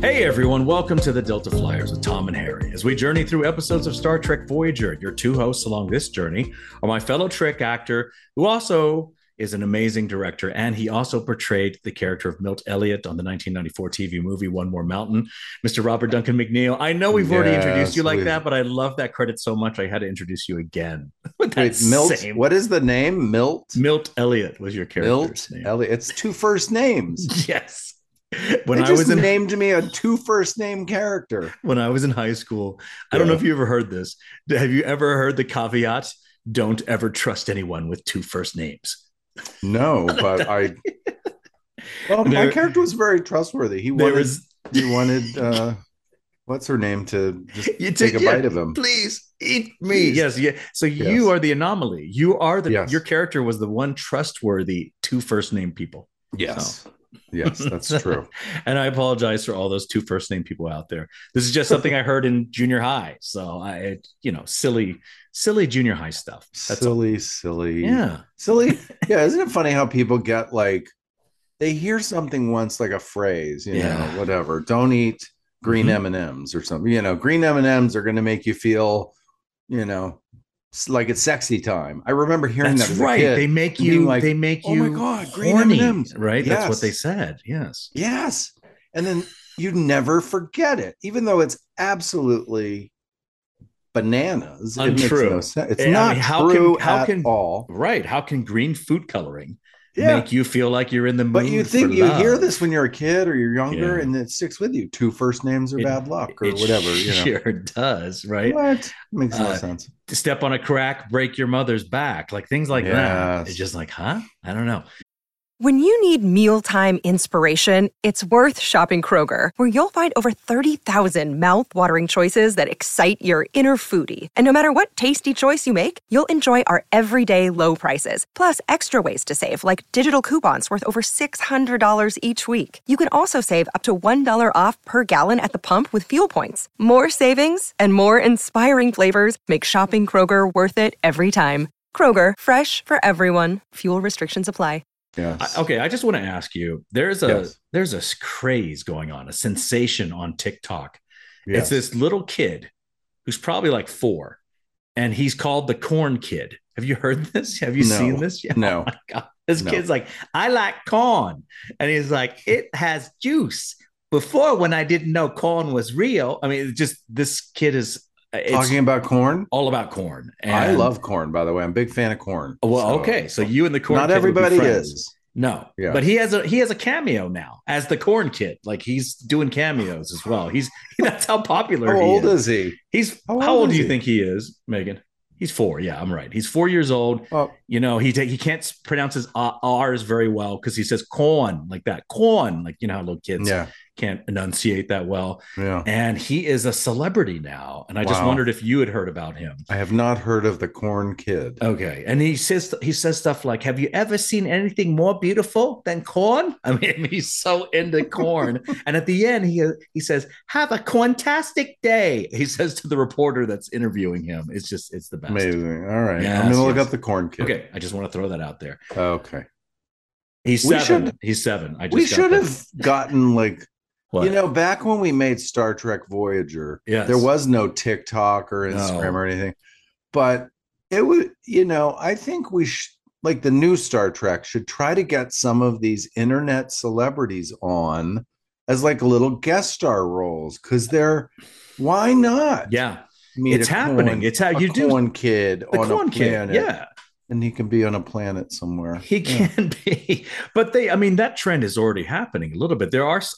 Hey everyone, welcome to the Delta Flyers with Tom and Harry. As we journey through episodes of Star Trek Voyager, your two hosts along this journey are my fellow Trek actor, who also is an amazing director, and he also portrayed the character of Milt Elliott on the 1994 TV movie One More Mountain, Mr. Robert Duncan McNeil. I know we've already introduced you like that, but I love that credit so much I had to introduce you again. Wait, Milt, what is the name? Milt Elliott was your character's name. Elliott. It's two first names. Yes. When I was named me a two first name character. When I was in high school, I don't know if you ever heard this. Have you ever heard the caveat? Don't ever trust anyone with two first names. No, but my character was very trustworthy. He wanted what's her name to just take a bite of him. Please eat me. Yes, yeah. So you are the anomaly. You are your character was the one trustworthy two first name people. Yes. So. Yes, that's true. And I apologize for all those two first name people out there. This is just something I heard in junior high. So silly junior high stuff. That's silly. Yeah. Silly. Yeah. Isn't it funny how people get they hear something once, like a phrase, you know, whatever. Don't eat green M&Ms or something. You know, green M&Ms are going to make you feel, like it's sexy time. I remember hearing that as a kid. They make you oh my God, green horny, M&Ms, right? Yes. That's what they said. Yes. And then you never forget it, even though it's absolutely bananas. Untrue. It makes no sense. It's not true at all. Right. How can green food coloring make you feel like you're in the mood? But you think you hear this when you're a kid or you're younger, and it sticks with you. Two first names are bad luck or whatever. Sure does, right? What? Makes no sense. To step on a crack, break your mother's back, like things like that. It's just like, huh? I don't know. When you need mealtime inspiration, it's worth shopping Kroger, where you'll find over 30,000 mouth-watering choices that excite your inner foodie. And no matter what tasty choice you make, you'll enjoy our everyday low prices, plus extra ways to save, like digital coupons worth over $600 each week. You can also save up to $1 off per gallon at the pump with fuel points. More savings and more inspiring flavors make shopping Kroger worth it every time. Kroger, fresh for everyone. Fuel restrictions apply. Yes. I just want to ask you, there's a craze going on, a sensation on TikTok. Yes. It's this little kid who's probably like 4, and he's called the Corn Kid. Have you heard this? Have you seen this? No. Oh my God. This kid's like, I like corn. And he's like, it has juice. Before, when I didn't know corn was real. I mean, this kid is talking about corn, all about corn. And I love corn, by the way. I'm a big fan of corn. Well, so you and the Corn not Kid everybody is. No, but he has a cameo now as the Corn Kid. Like, he's doing cameos as well. That's how popular he is. How old is he? How old do you think he is, Megan? He's 4. Yeah, I'm right. He's 4 years old. Oh. He can't pronounce his R's very well because he says corn like that. Corn, like, how little kids can't enunciate that well. Yeah. And he is a celebrity now. And I just wondered if you had heard about him. I have not heard of the Corn Kid. Okay. And he says stuff like, have you ever seen anything more beautiful than corn? I mean, he's so into corn. And at the end, he says, have a corntastic day. He says to the reporter that's interviewing him. It's the best. Amazing. All right. Yes, I'm going to look up the Corn Kid. Okay. I just want to throw that out there. Okay. He's 7. He's 7. We should have gotten back when we made Star Trek Voyager, there was no TikTok or Instagram or anything, but it would, I think we like the new Star Trek should try to get some of these internet celebrities on as like little guest star roles. Why not? Yeah. It's happening. It's how you do. Corn Kid on a planet. Yeah. And he can be on a planet somewhere. He can be, but that trend is already happening a little bit. There are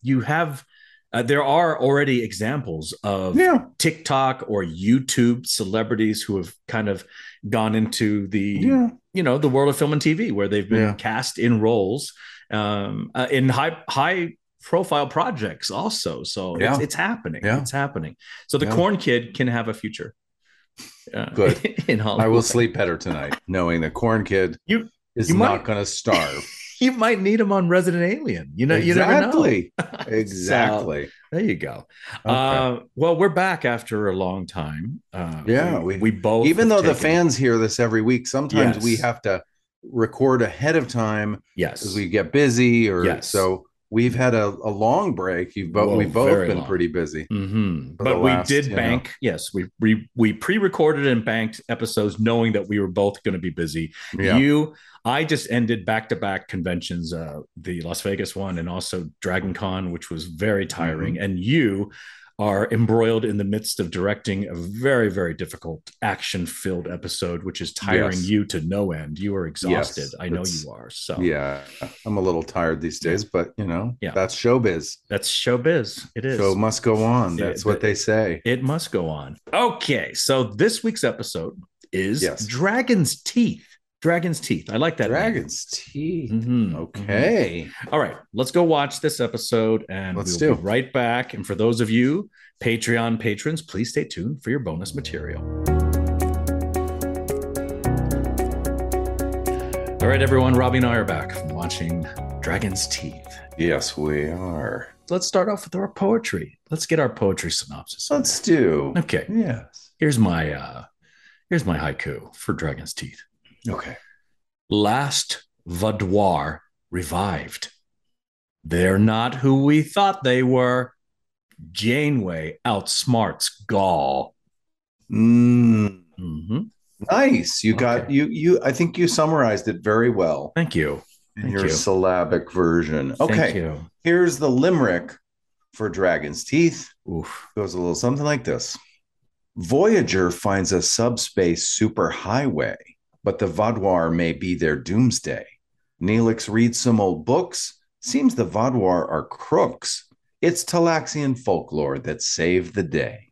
already examples of TikTok or YouTube celebrities who have kind of gone into the world of film and TV, where they've been cast in roles in high profile projects also. So it's happening. Yeah. It's happening. So the Corn Kid can have a future. Good. In Hollywood. I will sleep better tonight knowing the Corn Kid is not going to starve. You might need him on Resident Alien. You never know. Exactly. So, there you go. Okay. Well, we're back after a long time. We both, even though the fans hear this every week, sometimes we have to record ahead of time. Yes, because we get busy, or so. we've had a long break. We've both been pretty busy. But we did bank. Yes, we pre-recorded and banked episodes knowing that we were both going to be busy. Yeah. I just ended back-to-back conventions, the Las Vegas one and also Dragon Con, which was very tiring. And you are embroiled in the midst of directing a very, very difficult action-filled episode, which is tiring you to no end. You are exhausted. Yes, I know you are. So yeah, I'm a little tired these days, but that's showbiz. That's showbiz. It is. Show must go on. That's what they say. It must go on. Okay, so this week's episode is Dragon's Teeth. Dragon's Teeth. I like that. Dragon's Teeth. Okay. All right. Let's go watch this episode and we'll be right back. And for those of you Patreon patrons, please stay tuned for your bonus material. All right, everyone. Robbie and I are back from watching Dragon's Teeth. Yes, we are. Let's start off with our poetry. Let's get our poetry synopsis. Let's do. Okay. Yes. Here's my haiku for Dragon's Teeth. Okay. Last Vaudoir revived. They're not who we thought they were. Janeway outsmarts Gaul. Nice. You got you. I think you summarized it very well. Thank you. In your syllabic version. Okay. Thank you. Here's the limerick for Dragon's Teeth. Oof. Goes a little something like this. Voyager finds a subspace superhighway, but the Vaudoir may be their doomsday. Neelix reads some old books. Seems the Vaudoir are crooks. It's Talaxian folklore that saved the day.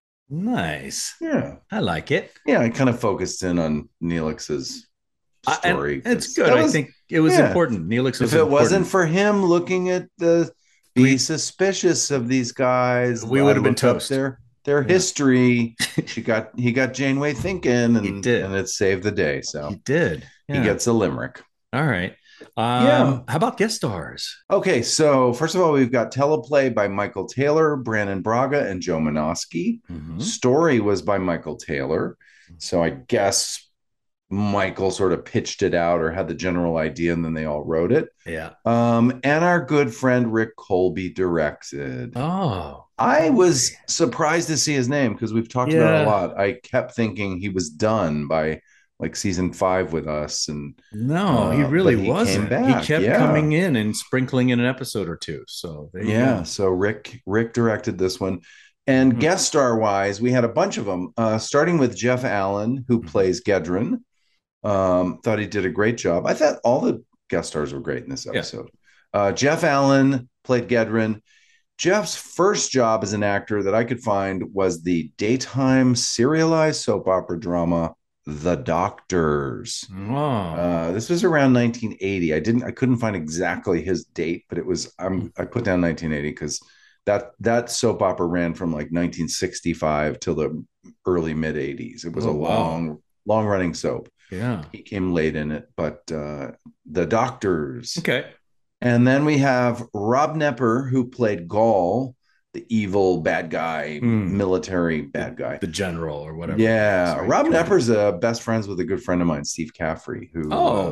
Nice. Yeah. I like it. Yeah, I kind of focused in on Neelix's story. It's good. I think it was important. Neelix was If it wasn't for him looking at be suspicious of these guys, we would have been toast. Their history. He got Janeway thinking, and it saved the day. So he did. Yeah. He gets a limerick. All right. How about guest stars? Okay, so first of all, we've got teleplay by Michael Taylor, Brannon Braga, and Joe Menosky. Story was by Michael Taylor. So I guess Michael sort of pitched it out or had the general idea, and then they all wrote it. Yeah. And our good friend Rick Colby directed. Oh. I was surprised to see his name because we've talked about it a lot. I kept thinking he was done by like season 5 with us, and no, he really wasn't. He kept coming in and sprinkling in an episode or two. So so Rick directed this one, and guest star wise, we had a bunch of them. Starting with Jeff Allen, who plays Gedron. Thought he did a great job. I thought all the guest stars were great in this episode. Jeff Allen played Gedron. Jeff's first job as an actor that I could find was the daytime serialized soap opera drama The Doctors. This was around 1980. I couldn't find exactly his date, but it was I put down 1980 because that soap opera ran from like 1965 till the early mid 80s. It was a long running soap. Yeah, he came late in it, but The Doctors. Okay. And then we have Rob Nepper, who played Gaul, the evil bad guy, military bad guy. The general or whatever. Yeah. Rob Nepper's best friends with a good friend of mine, Steve Caffrey, who,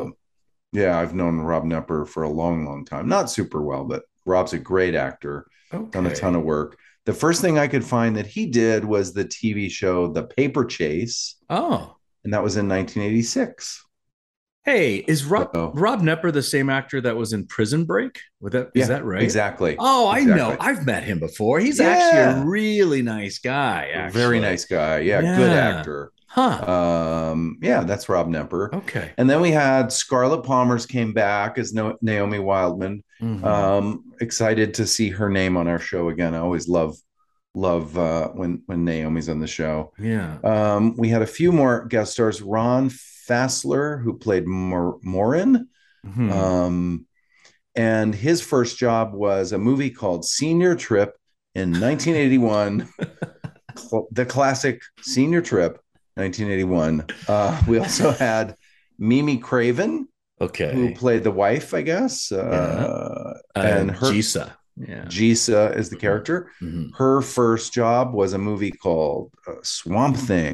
I've known Rob Nepper for a long, long time. Not super well, but Rob's a great actor. Okay. Done a ton of work. The first thing I could find that he did was the TV show The Paper Chase. Oh. And that was in 1986. Hey, is Rob Nepper the same actor that was in Prison Break? Is that right? Exactly. Oh, I know. I've met him before. He's actually a really nice guy. Actually. Very nice guy. Yeah, good actor. Huh. That's Rob Nepper. Okay. And then we had Scarlett Palmer's came back as Naomi Wildman. Excited to see her name on our show again. I always love when Naomi's on the show. Yeah. We had a few more guest stars. Ron Fassler, who played Morin. And his first job was a movie called Senior Trip in 1981. The classic Senior Trip, 1981. We also had Mimi Craven, who played the wife, I guess. And her Jisa. Yeah. Jisa is the character. Her first job was a movie called Swamp Thing.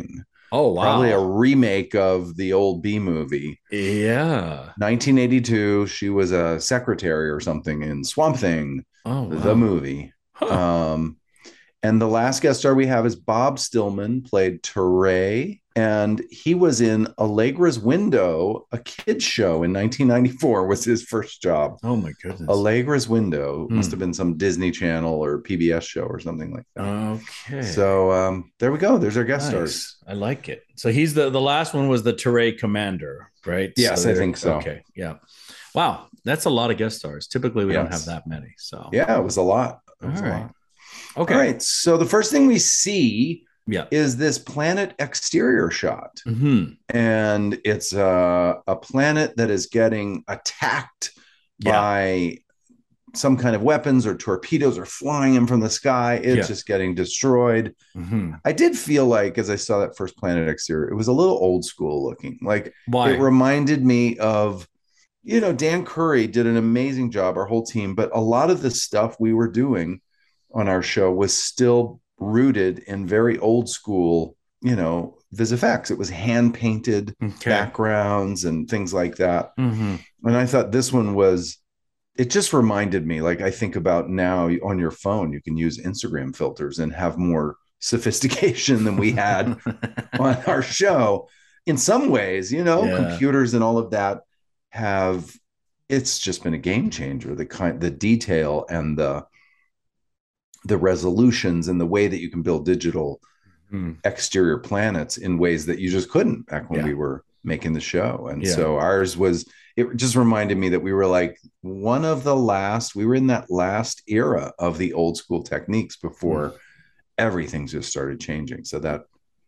Oh, wow. Probably a remake of the old B movie. Yeah. 1982. She was a secretary or something in Swamp Thing, the movie. Huh. And the last guest star we have is Bob Stillman, played Teray. And he was in Allegra's Window, a kid's show in 1994 was his first job. Oh, my goodness. Allegra's Window must have been some Disney Channel or PBS show or something like that. Okay. So there we go. There's our guest stars. I like it. So he's the last one was the Teray Commander, right? Yes, I think so. Okay. Yeah. Wow. That's a lot of guest stars. Typically, we don't have that many. So yeah, it was a lot. All right. Okay. All right. So the first thing we see is this planet exterior shot. Mm-hmm. And it's a planet that is getting attacked by some kind of weapons, or torpedoes are flying in from the sky. It's just getting destroyed. Mm-hmm. I did feel like, as I saw that first planet exterior, it was a little old school looking. Like, why? It reminded me of, Dan Curry did an amazing job, our whole team, but a lot of the stuff we were doing on our show was still rooted in very old school, VisFX. It was hand painted backgrounds and things like that. Mm-hmm. And I thought this one it just reminded me, like, I think about now on your phone, you can use Instagram filters and have more sophistication than we had on our show. In some ways, computers and all of that it's just been a game changer. The detail and the resolutions and the way that you can build digital exterior planets in ways that you just couldn't back when we were making the show. And so ours it just reminded me that we were like we were in that last era of the old school techniques before everything just started changing. So that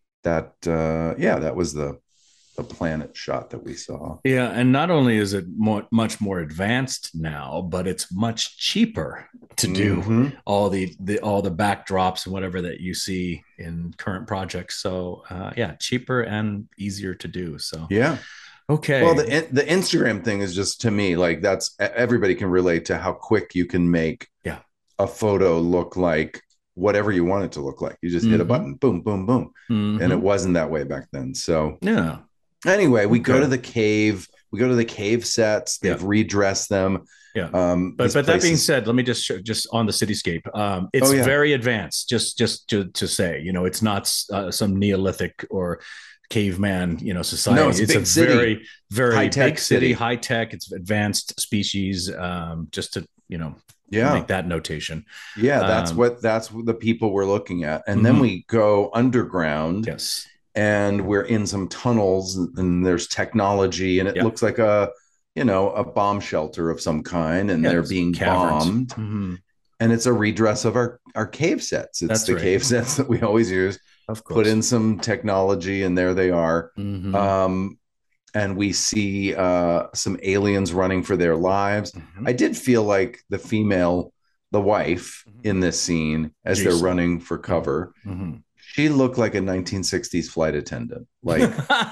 was the planet shot that we saw. Yeah. And not only is it much more advanced now, but it's much cheaper to do all the backdrops and whatever that you see in current projects. So cheaper and easier to do. So okay. Well, the Instagram thing is just, to me, like, that's, everybody can relate to how quick you can make a photo look like whatever you want it to look like. You just hit a button, boom, boom, boom. And it wasn't that way back then. So anyway, we go to the cave. We go to the cave sets. They've redressed them. Yeah. But that being said, let me just on the cityscape. It's very advanced. Just to say, it's not some Neolithic or caveman, society. No, it's a city. Very, very high-tech big city, high tech. It's advanced species. Just to make that notation. Yeah, that's what the people we're looking at. And then we go underground. Yes. And we're in some tunnels, and there's technology, and it looks like a bomb shelter of some kind, and they're being bombed. Mm-hmm. And it's a redress of our cave sets. It's cave sets that we always use. Of course. Put in some technology, and there they are. Mm-hmm. And we see some aliens running for their lives. Mm-hmm. I did feel like the wife in this scene, as they're running for cover, she looked like a 1960s flight attendant, like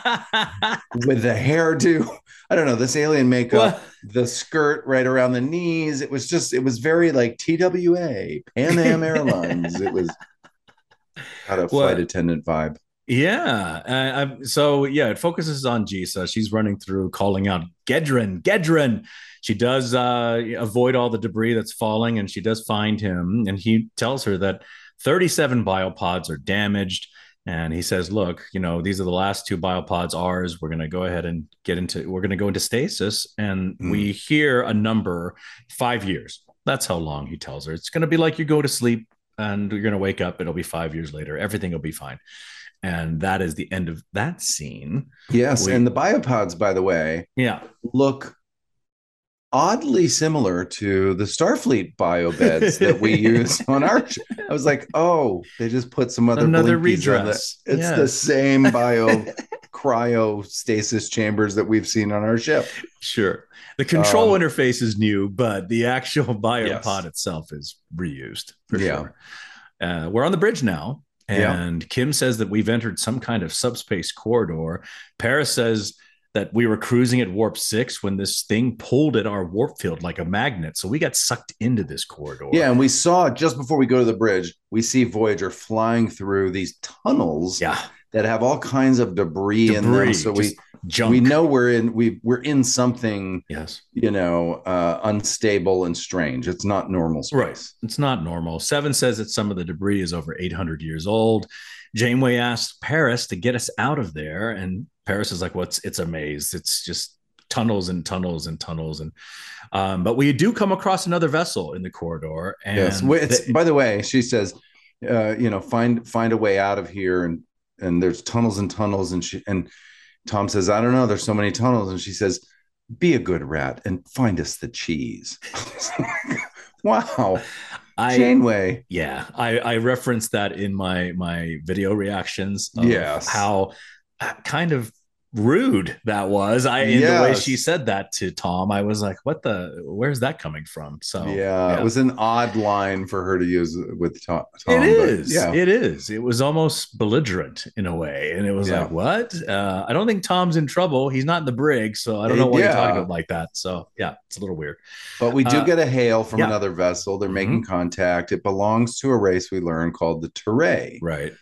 with the hairdo. I don't know, this alien makeup, the skirt right around the knees. It was very like TWA, Pan Am Airlines. It was got a flight attendant vibe. Yeah. It focuses on Jisa. She's running through, calling out Gedren. She does avoid all the debris that's falling, and she does find him. And he tells her that 37 biopods are damaged. And he says, look, these are the last 2 biopods, ours. We're going to go ahead and we're going to go into stasis. And we hear a number, 5 years. That's how long, he tells her. It's going to be like you go to sleep and you're going to wake up. It'll be 5 years later. Everything will be fine. And that is the end of that scene. Yes. And the biopods, by the way, look oddly similar to the Starfleet biobeds that we use on our show. I was like, oh, they just put some another redress. It's the same cryostasis chambers that we've seen on our ship. Sure. The control interface is new, but the actual biopod itself is reused for sure. We're on the bridge now. And Kim says that we've entered some kind of subspace corridor. Paris says that we were cruising at warp 6 when this thing pulled at our warp field like a magnet. So we got sucked into this corridor. Yeah, and we saw, just before we go to the bridge, we see Voyager flying through these tunnels that have all kinds of debris in them. So we know we're in something, yes, unstable and strange. It's not normal space. Right. It's not normal. Seven says that some of the debris is over 800 years old. Janeway asks Paris to get us out of there, and Paris is like, it's a maze. It's just tunnels and tunnels and tunnels. And but we do come across another vessel in the corridor. And yes, by the way, she says, find a way out of here, and there's tunnels and tunnels, and Tom says, I don't know, there's so many tunnels, and she says, be a good rat and find us the cheese. Wow. Janeway. Yeah, I referenced that in my video reactions of how kind of rude that was. In the way she said that to Tom, I was like, where's that coming from? So it was an odd line for her to use with Tom. It is. It was almost belligerent in a way, and it was like, what? I don't think Tom's in trouble. He's not in the brig, so I don't know why you're talking about like that. So it's a little weird. But we do get a hail from another vessel. They're making contact. It belongs to a race we learn called the Turay. Right.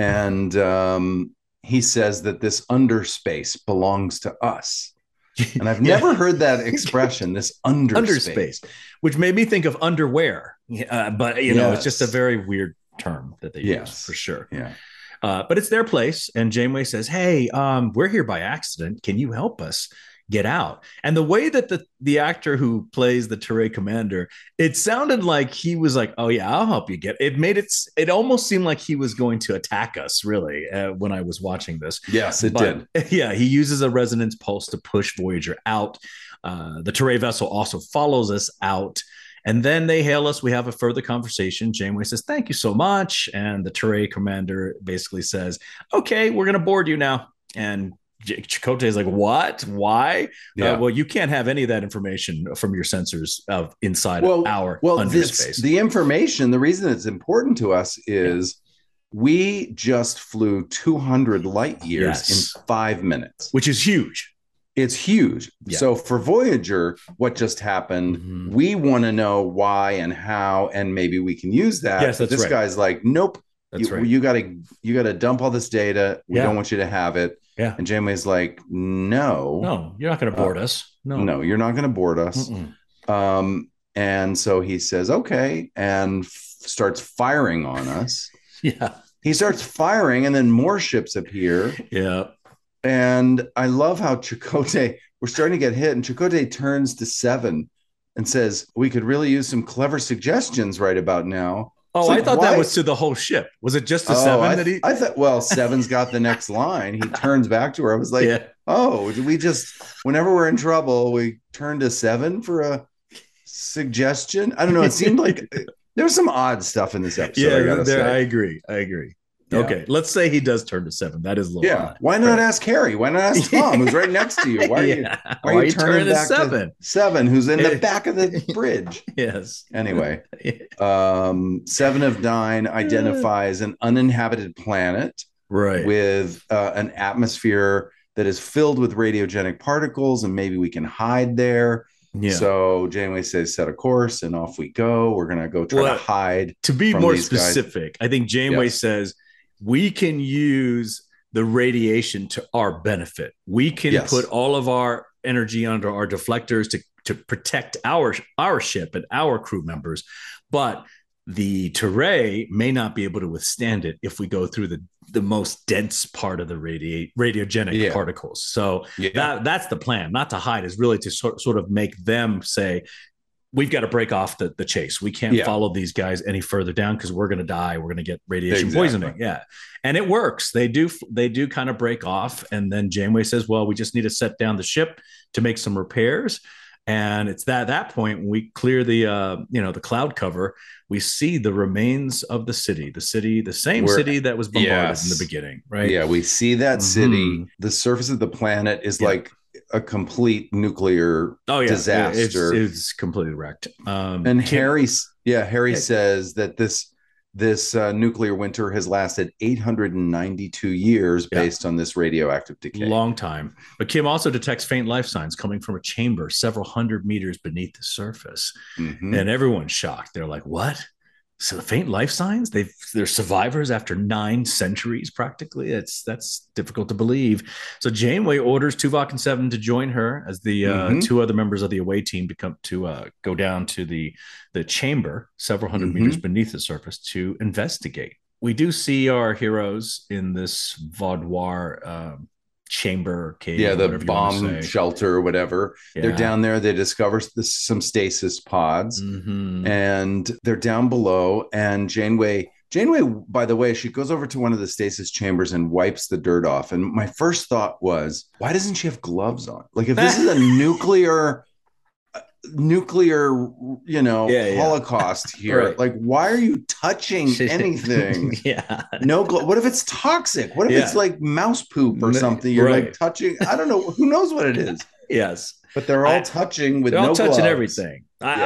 And he says that this underspace belongs to us. And I've never heard that expression, this underspace, which made me think of underwear. But, it's just a very weird term that they use for sure. Yeah. But it's their place. And Janeway says, hey, we're here by accident. Can you help us get out? And the way that the actor who plays the Turay commander, it sounded like he was like, oh yeah, I'll help you get it almost seemed like he was going to attack us, really, when I was watching this. Yes, it did. Yeah, he uses a resonance pulse to push Voyager out. The Turay vessel also follows us out, and then they hail us. We have a further conversation. Janeway says, thank you so much, and the Turay commander basically says, okay, we're gonna board you now. And Chakotay is like, what? Why? Yeah. Well, you can't have any of that information from your sensors of inside our underspace. The information, the reason it's important to us is we just flew 200 light years in 5 minutes. Which is huge. It's huge. Yeah. So for Voyager, what just happened, we want to know why and how, and maybe we can use that. Yes, but this guy's like, nope. You gotta dump all this data. We don't want you to have it. Yeah. And Janeway's like, no, you're not going to board us. No, you're not going to board us. And so he says, okay, and starts firing on us. Yeah. He starts firing, and then more ships appear. Yeah. And I love how Chakotay, we're starting to get hit, and Chakotay turns to Seven and says, we could really use some clever suggestions right about now. Oh, I thought that was to the whole ship. Was it just to Seven that he? I thought, well, Seven's got the next line. He turns back to her. I was like, did we just, whenever we're in trouble, we turn to Seven for a suggestion? I don't know. It seemed like there was some odd stuff in this episode. I agree. Yeah. Okay, let's say he does turn to Seven. That is a little odd. Why not ask Harry? Why not ask Tom, who's right next to you? Why are you turning back to Seven, who's in the back of the bridge? Yes. Anyway, 7 of 9 identifies an uninhabited planet, with an atmosphere that is filled with radiogenic particles, and maybe we can hide there. Yeah. So Janeway says, set a course, and off we go. We're going to go try to hide. To be more specific, I think Janeway says, we can use the radiation to our benefit. We can put all of our energy under our deflectors to protect our ship and our crew members. But the Turay may not be able to withstand it if we go through the most dense part of the radiogenic particles. So that's the plan, not to hide, is really to sort of make them say, we've got to break off the chase. We can't follow these guys any further down because we're going to die. We're going to get radiation poisoning. Yeah. And it works. They do kind of break off. And then Janeway says, well, we just need to set down the ship to make some repairs. And it's that point when we clear the cloud cover, we see the remains of the city, the same city that was bombarded in the beginning, right? Yeah, we see that city. The surface of the planet is like a complete nuclear disaster. It's completely wrecked. And Harry says that this nuclear winter has lasted 892 years based on this radioactive decay. Long time. But Kim also detects faint life signs coming from a chamber several hundred meters beneath the surface. And everyone's shocked. They're like, what? So the faint life signs, they're survivors after 9 centuries, practically. That's difficult to believe. So Janeway orders Tuvok and Seven to join her as the 2 other members of the away team go down to the chamber several hundred meters beneath the surface to investigate. We do see our heroes in this Vaudoir chamber cave. Yeah, the bomb shelter or whatever. Yeah. They're down there. They discover some stasis pods, and they're down below. And Janeway, by the way, she goes over to one of the stasis chambers and wipes the dirt off. And my first thought was, why doesn't she have gloves on? Like, if this is a nuclear holocaust here, right. Like, why are you touching anything? What if it's toxic? What if it's like mouse poop or something? You're like touching, I don't know, who knows what it is. Yes, but they're all touching with no touching gloves. Everything.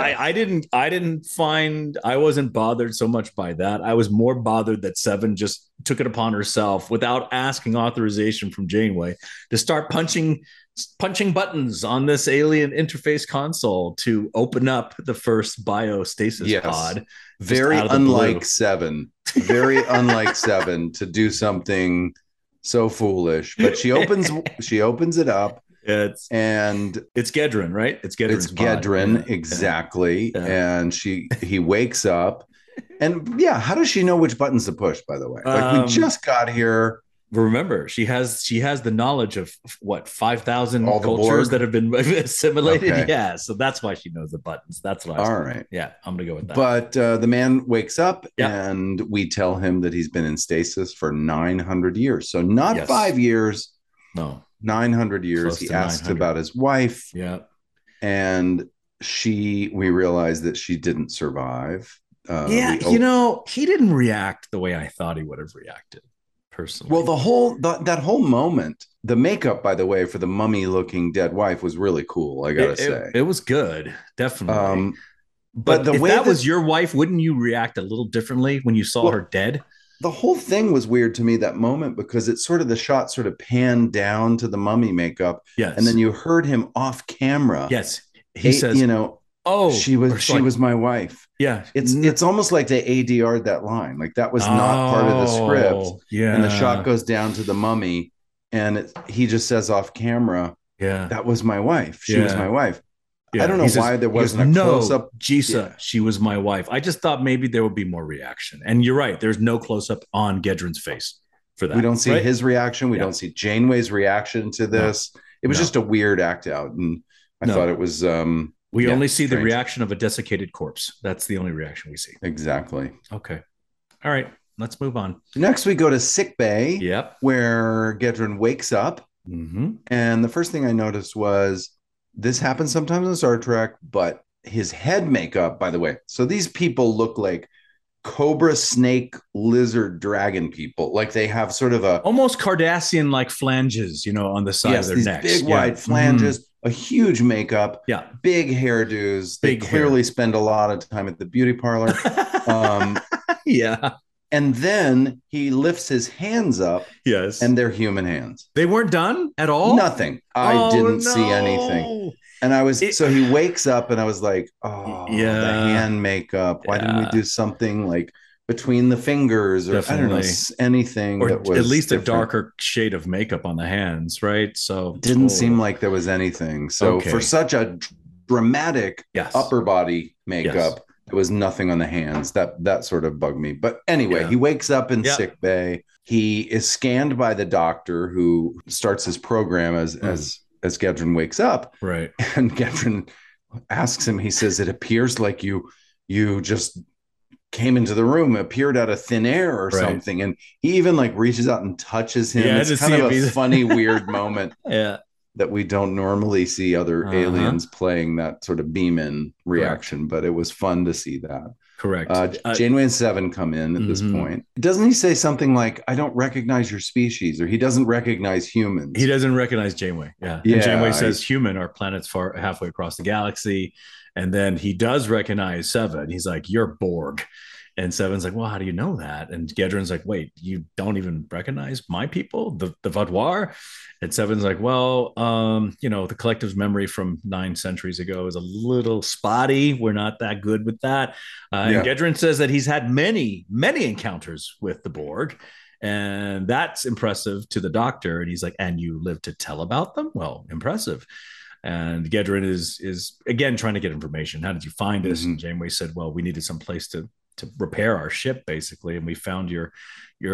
I wasn't bothered so much by that. I was more bothered that Seven just took it upon herself without asking authorization from Janeway to start punching buttons on this alien interface console to open up the first biostasis pod. Very unlike Seven. Very unlike Seven to do something so foolish. But she opens it up. It's Gedrin, right? It's Gedrin, exactly. Yeah. And he wakes up. And how does she know which buttons to push, by the way? Like, we just got here. Remember, she has the knowledge of what 5,000 cultures that have been assimilated. Okay. Yeah, so that's why she knows the buttons. That's what I was thinking. Yeah, I'm gonna go with that. But the man wakes up, and we tell him that he's been in stasis for 900 years. So not 5 years. No, 900 years. He asks about his wife. Yeah, and we realize that she didn't survive. He didn't react the way I thought he would have reacted. Personally. Well, that whole moment, the makeup, by the way, for the mummy-looking dead wife was really cool. I gotta say, it was good, definitely. But the way that was your wife, wouldn't you react a little differently when you saw her dead? The whole thing was weird to me, that moment, because it's sort of the shot sort of panned down to the mummy makeup, and then you heard him off camera. Yes, he says, "Oh, she was my wife." Yeah, it's almost like they ADR'd that line. Like, that was not part of the script. Yeah, and the shot goes down to the mummy, and he just says off camera, "That was my wife. She was my wife." Yeah. I don't know why there wasn't a close up. Jisa, she was my wife. I just thought maybe there would be more reaction. And you're right. There's no close up on Gedrin's face for that. We don't see his reaction. We don't see Janeway's reaction to this. It was just a weird act out, and I thought it was. We only see the reaction of a desiccated corpse. That's the only reaction we see. Exactly. Okay. All right. Let's move on. Next, we go to sick bay. Yep. Where Gedrin wakes up. And the first thing I noticed was, this happens sometimes in Star Trek, but his head makeup, by the way. So these people look like cobra, snake, lizard, dragon people. Like, they have sort of almost Cardassian-like flanges, on the side of their necks. Big wide flanges. A huge makeup, big hairdos. They clearly spend a lot of time at the beauty parlor. And then he lifts his hands up. Yes. And they're human hands. They weren't done at all? Nothing. I didn't see anything. And so he wakes up, and I was like, the hand makeup. Why didn't we do something like between the fingers, or I don't know, anything, or that was at least different. A darker shade of makeup on the hands, right? So didn't seem like there was anything. So for such a dramatic upper body makeup, there was nothing on the hands. That sort of bugged me. But anyway, he wakes up in sick bay. He is scanned by the doctor, who starts his program as Gedrin wakes up. Right. And Gedrin asks him, he says, "It appears like you just came into the room, appeared out of thin air or something." And he even like reaches out and touches him. It's kind of a funny, weird moment that we don't normally see other aliens playing, that sort of beam in reaction. But it was fun to see that. Correct. Janeway and Seven come in at this point. Doesn't he say something like, "I don't recognize your species," or he doesn't recognize humans? He doesn't recognize Janeway. Yeah. And Janeway says, "Human are planets halfway across the galaxy." And then he does recognize Seven. He's like, "You're Borg." And Seven's like, well, how do you know that? And Gedron's like, wait, you don't even recognize my people, the Vaadwaur? And Seven's like, well, the collective's memory from 9 centuries ago is a little spotty. We're not that good with that. And Gedron says that he's had many, many encounters with the Borg. And that's impressive to the Doctor. And he's like, and you live to tell about them? Well, impressive. And Gedron is again trying to get information. How did you find us? And Janeway said, well, we needed some place to repair our ship, basically. And we found we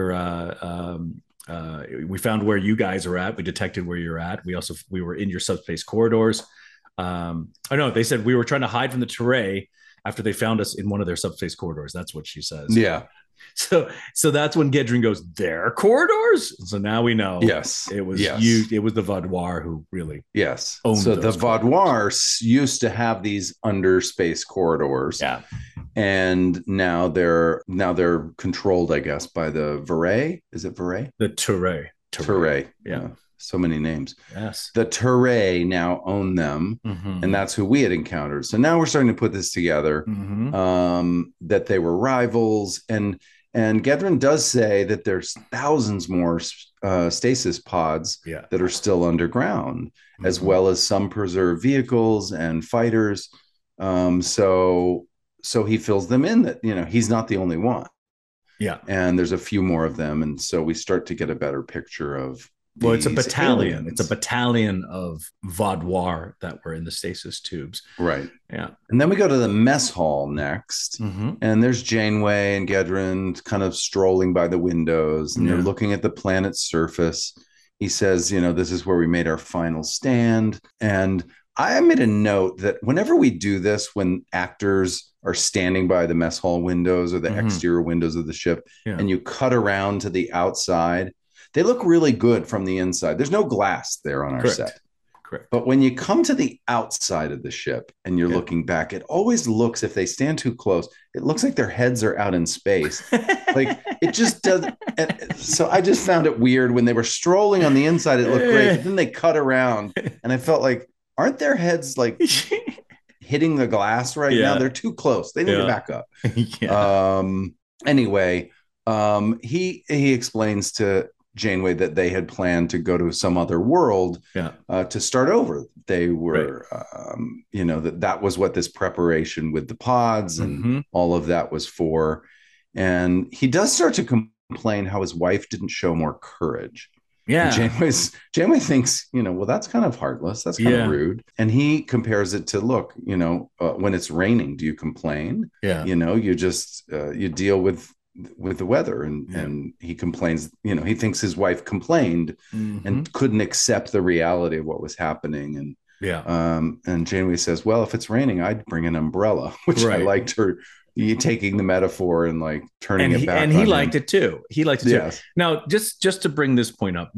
found where you guys are at. We detected where you're at. We were in your subspace corridors. They said we were trying to hide from the Teray after they found us in one of their subspace corridors. That's what she says. Yeah. So that's when Gedron goes, their corridors. So now we know. Yes, it was it was the Vaadwaur who really owned. So the Vaadwaur used to have these underspace corridors. Yeah, and now they're controlled, I guess, by the Veray. Is it Veray? The Teray. Yeah. So many names. Yes. The Teray now own them, and that's who we had encountered. So now we're starting to put this together, that they were rivals. And Gedron does say that there's thousands more stasis pods that are still underground, as well as some preserved vehicles and fighters. So he fills them in that, he's not the only one. Yeah. And there's a few more of them. And so we start to get a better picture of. Well, it's a battalion. Aliens. It's a battalion of Vaadwaur that were in the stasis tubes. Right. Yeah. And then we go to the mess hall next. And there's Janeway and Gedron kind of strolling by the windows. And they're looking at the planet's surface. He says, this is where we made our final stand. And I made a note that whenever we do this, when actors are standing by the mess hall windows or the exterior windows of the ship, and you cut around to the outside, they look really good from the inside. There's no glass there on our set. Correct. But when you come to the outside of the ship and you're looking back, it always looks, if they stand too close, it looks like their heads are out in space. Like it just does. So I just found it weird when they were strolling on the inside. It looked great. But then they cut around and I felt like, aren't their heads like hitting the glass right now? They're too close. They need to back up. Anyway, he explains to Janeway that they had planned to go to some other world to start over. They were, that was what this preparation with the pods and all of that was for. And he does start to complain how his wife didn't show more courage. Yeah. And Janeway thinks, well, that's kind of heartless. That's kind of rude. And he compares it to, look, when it's raining, do you complain? Yeah. You just, you deal with the weather and he complains, he thinks his wife complained and couldn't accept the reality of what was happening. And Janeway says, well, if it's raining, I'd bring an umbrella, which I liked her taking the metaphor and like turning it back. And he liked it too. Too. Now, just to bring this point up,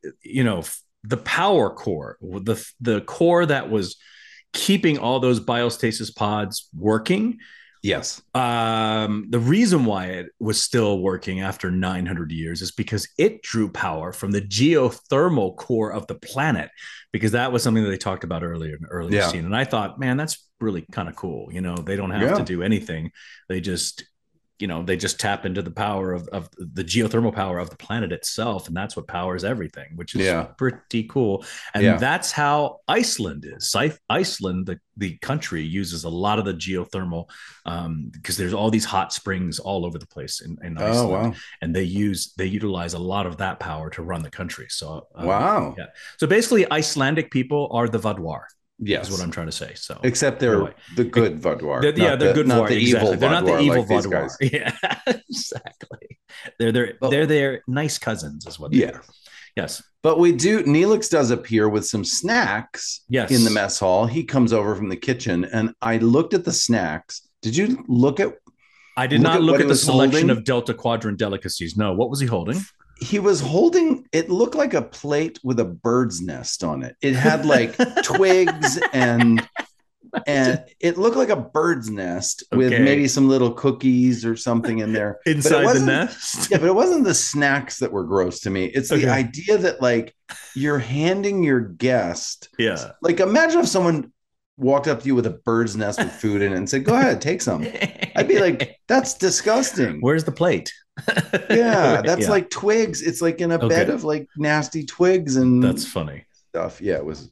the power core, the core that was keeping all those biostasis pods working. Yes. The reason why it was still working after 900 years is because it drew power from the geothermal core of the planet, because that was something that they talked about earlier in the earlier scene. And I thought, man, that's really kind of cool. They don't have to do anything. They just tap into the power of the geothermal power of the planet itself. And that's what powers everything, which is pretty cool. And that's how Iceland is. Iceland, the country, uses a lot of the geothermal because there's all these hot springs all over the place in Iceland. Oh, wow. And they utilize a lot of that power to run the country. So, wow. Yeah. So basically Icelandic people are the Vaadwaur. Yes, is what I'm trying to say. So, except they're the good Vaadwaur. They're good not Vaadwaur. The evil They're not the evil like Vaadwaur. Yeah, exactly. They're their nice cousins, is what they are. Yes. But Neelix does appear with some snacks in the mess hall. He comes over from the kitchen, and I looked at the snacks. Did you look at? I did not look at the selection of Delta Quadrant delicacies. No, what was he holding? He was holding, it looked like a plate with a bird's nest on it. It had like twigs and it looked like a bird's nest with maybe some little cookies or something in there. Inside the nest? Yeah, but it wasn't the snacks that were gross to me. It's the idea that like you're handing your guest. Yeah. Like imagine if someone walked up to you with a bird's nest with food in it and said, "Go ahead, take some," I'd be like, "That's disgusting. Where's the plate?" Yeah, that's like twigs. It's like in a bed of like nasty twigs and that's funny stuff. Yeah, it was.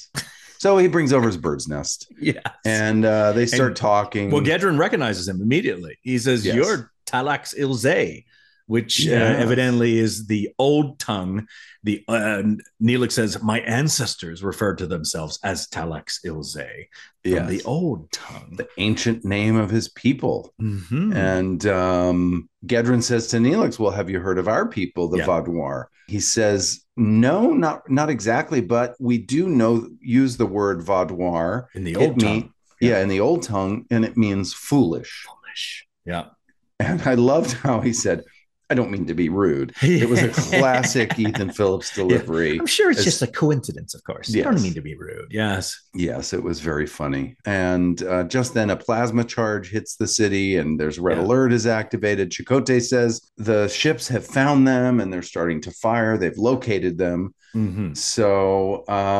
So he brings over his bird's nest. Yeah, and they start talking. Well, Gedren recognizes him immediately. He says, "You're Talax Ilze," which evidently is the old tongue. The Neelix says, "My ancestors referred to themselves as Talax Ilze." From the old tongue, the ancient name of his people. Mm-hmm. And Gedren says to Neelix, "Well, have you heard of our people, the Vaudois?" He says, "No, not exactly, but we do use the word Vaudois in the old tongue." In the old tongue, and it means foolish. Yeah. And I loved how he said, "I don't mean to be rude." It was a classic Ethan Phillips delivery. I'm sure it's just a coincidence, of course. Yes. I don't mean to be rude. Yes. Yes, it was very funny. And just then a plasma charge hits the city and there's red alert is activated. Chakotay says the ships have found them and they're starting to fire. They've located them. Mm-hmm. So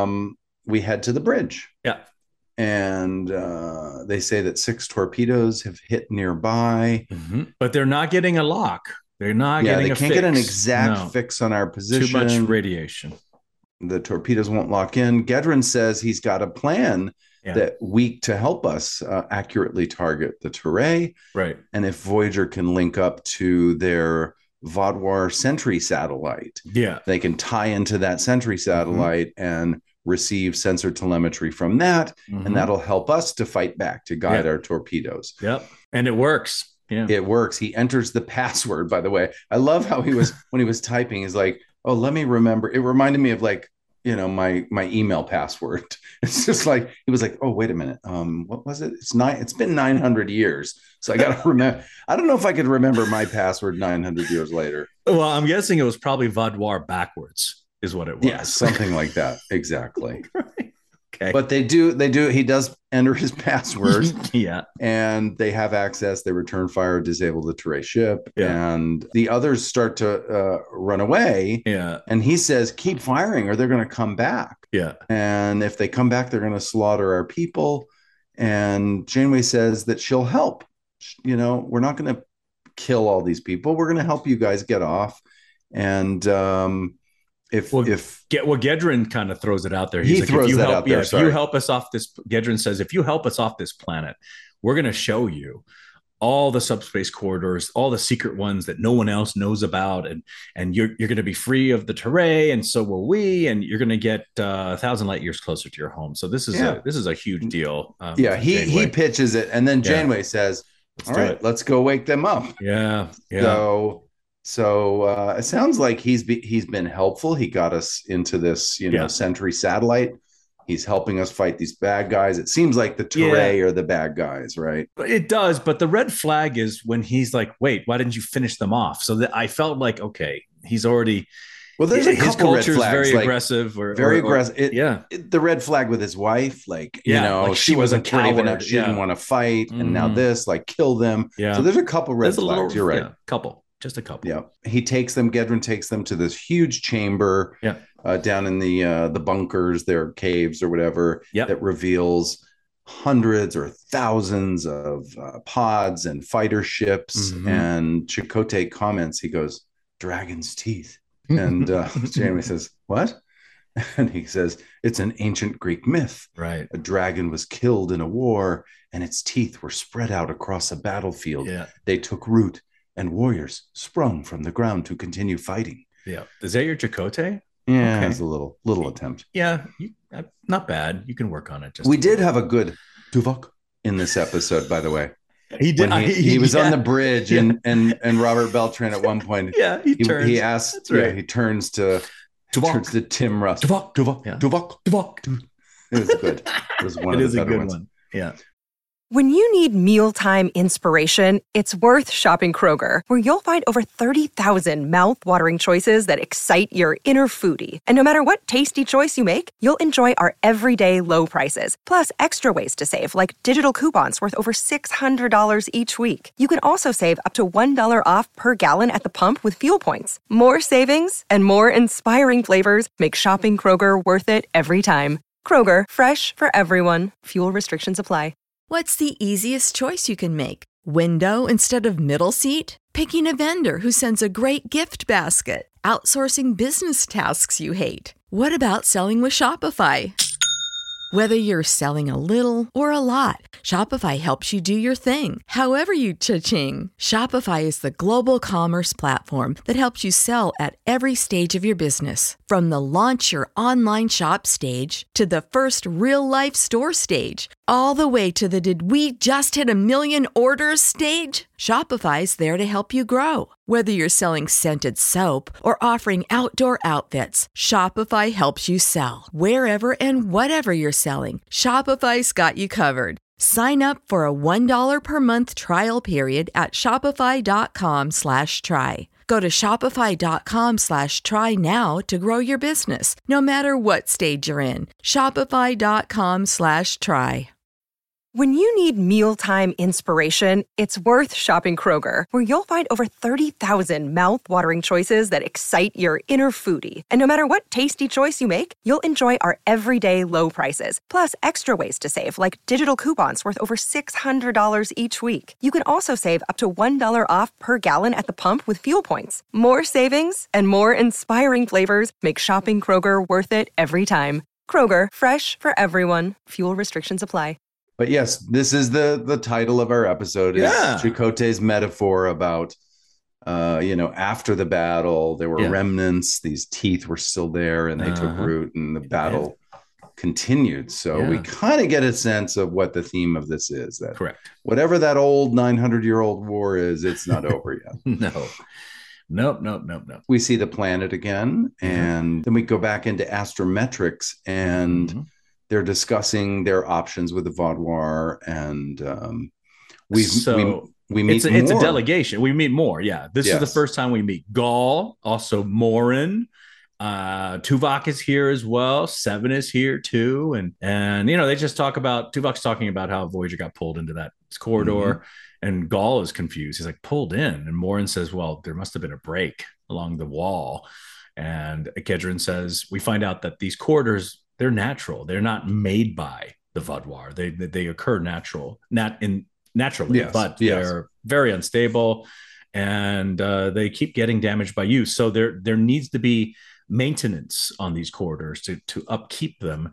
we head to the bridge. Yeah. And they say that 6 torpedoes have hit nearby. Mm-hmm. But they're not getting a lock. They're not getting a fix. They can't get an exact fix on our position. Too much radiation. The torpedoes won't lock in. Gedren says he's got a plan to help us accurately target the Terrae. Right. And if Voyager can link up to their Vaudois Sentry satellite, they can tie into that Sentry satellite and receive sensor telemetry from that. And that'll help us to fight back, to guide our torpedoes. Yep. And it works. Yeah. It works. He enters the password, by the way. I love how when he was typing, he's like, "Oh, let me remember." It reminded me of like, my email password. It's just like, he was like, "Oh, wait a minute. What was it? It's been 900 years. So I got to remember." I don't know if I could remember my password 900 years later. Well, I'm guessing it was probably Vaudois backwards is what it was. Yeah, something like that. Exactly. Right. Okay. But they do, he does enter his password. Yeah. And they have access. They return fire, disable the Terrae ship. Yeah. And the others start to run away. Yeah. And he says, "Keep firing or they're going to come back." Yeah. And if they come back, they're going to slaughter our people. And Janeway says that she'll help. We're not going to kill all these people. We're going to help you guys get off. And Gedren kind of throws it out there. He throws that out there. If you help us off this, Gedren says, if you help us off this planet, we're going to show you all the subspace corridors, all the secret ones that no one else knows about, and you're going to be free of the Terrae, and so will we, and you're going to get 1,000 light years closer to your home. So this is a huge deal. He pitches it, and then Janeway says, "All right, let's go wake them up." Yeah. So it sounds like he's been helpful. He got us into this, Sentry satellite. He's helping us fight these bad guys. It seems like the Terrae are the bad guys, right? It does, but the red flag is when he's like, "Wait, why didn't you finish them off?" So that I felt like, okay, he's already. Well, there's a couple red flags, very aggressive, very aggressive. The red flag with his wife, she wasn't brave enough. She didn't want to fight, and now this, kill them. Yeah. So there's a couple red flags. You're right. Just a couple. Yeah. He takes them. Gedren takes them to this huge chamber. Yeah. Down in the bunkers, their caves or whatever. Yeah. That reveals hundreds or thousands of pods and fighter ships. Mm-hmm. And Chakotay comments. He goes, "Dragon's teeth." And Janeway says, "What?" And he says, "It's an ancient Greek myth. Right. A dragon was killed in a war, and its teeth were spread out across a battlefield. Yeah. They took root, and warriors sprung from the ground to continue fighting." Yeah. Is that your Chakotay? Yeah, okay. It's a little attempt. Yeah, not bad. You can work on it. We did have a good Tuvok in this episode, by the way. He did. He was on the bridge, and Robert Beltran at one point. Yeah, he asks. That's right. He turns to Tim Russ. Tuvok. It was good. It was one of the better ones. One. Yeah. When you need mealtime inspiration, it's worth shopping Kroger, where you'll find over 30,000 mouth-watering choices that excite your inner foodie. And no matter what tasty choice you make, you'll enjoy our everyday low prices, plus extra ways to save, like digital coupons worth over $600 each week. You can also save up to $1 off per gallon at the pump with fuel points. More savings and more inspiring flavors make shopping Kroger worth it every time. Kroger, fresh for everyone. Fuel restrictions apply. What's the easiest choice you can make? Window instead of middle seat? Picking a vendor who sends a great gift basket? Outsourcing business tasks you hate? What about selling with Shopify? Whether you're selling a little or a lot, Shopify helps you do your thing, however you cha-ching. Shopify is the global commerce platform that helps you sell at every stage of your business. From the launch your online shop stage to the first real-life store stage, all the way to the did we just hit a million orders stage. Shopify's there to help you grow. Whether you're selling scented soap or offering outdoor outfits, Shopify helps you sell. Wherever and whatever you're selling, Shopify's got you covered. Sign up for a $1 per month trial period at shopify.com/try. Go to shopify.com/try now to grow your business, no matter what stage you're in. Shopify.com/try. When you need mealtime inspiration, it's worth shopping Kroger, where you'll find over 30,000 mouth-watering choices that excite your inner foodie. And no matter what tasty choice you make, you'll enjoy our everyday low prices, plus extra ways to save, like digital coupons worth over $600 each week. You can also save up to $1 off per gallon at the pump with fuel points. More savings and more inspiring flavors make shopping Kroger worth it every time. Kroger, fresh for everyone. Fuel restrictions apply. But yes, this is the title of our episode, is Chakotay's metaphor about, after the battle, there were remnants, these teeth were still there and they took root and the battle continued. So we kind of get a sense of what the theme of this is. That correct. Whatever that old 900-year-old war is, it's not over yet. Nope. We see the planet again, and then we go back into astrometrics and they're discussing their options with the Vaadwaur, and we meet more. It's a delegation. We meet more. Yeah, this is the first time we meet Gaul, also Morin. Tuvok is here as well. Seven is here too, and they just talk about Tuvok's talking about how Voyager got pulled into that corridor, and Gaul is confused. He's like, pulled in, and Morin says, "Well, there must have been a break along the wall." And Kedron says, "We find out that these corridors." They're natural. They're not made by the Vaadwaur. They occur naturally, but they're very unstable, and they keep getting damaged by use. So there needs to be maintenance on these corridors to upkeep them.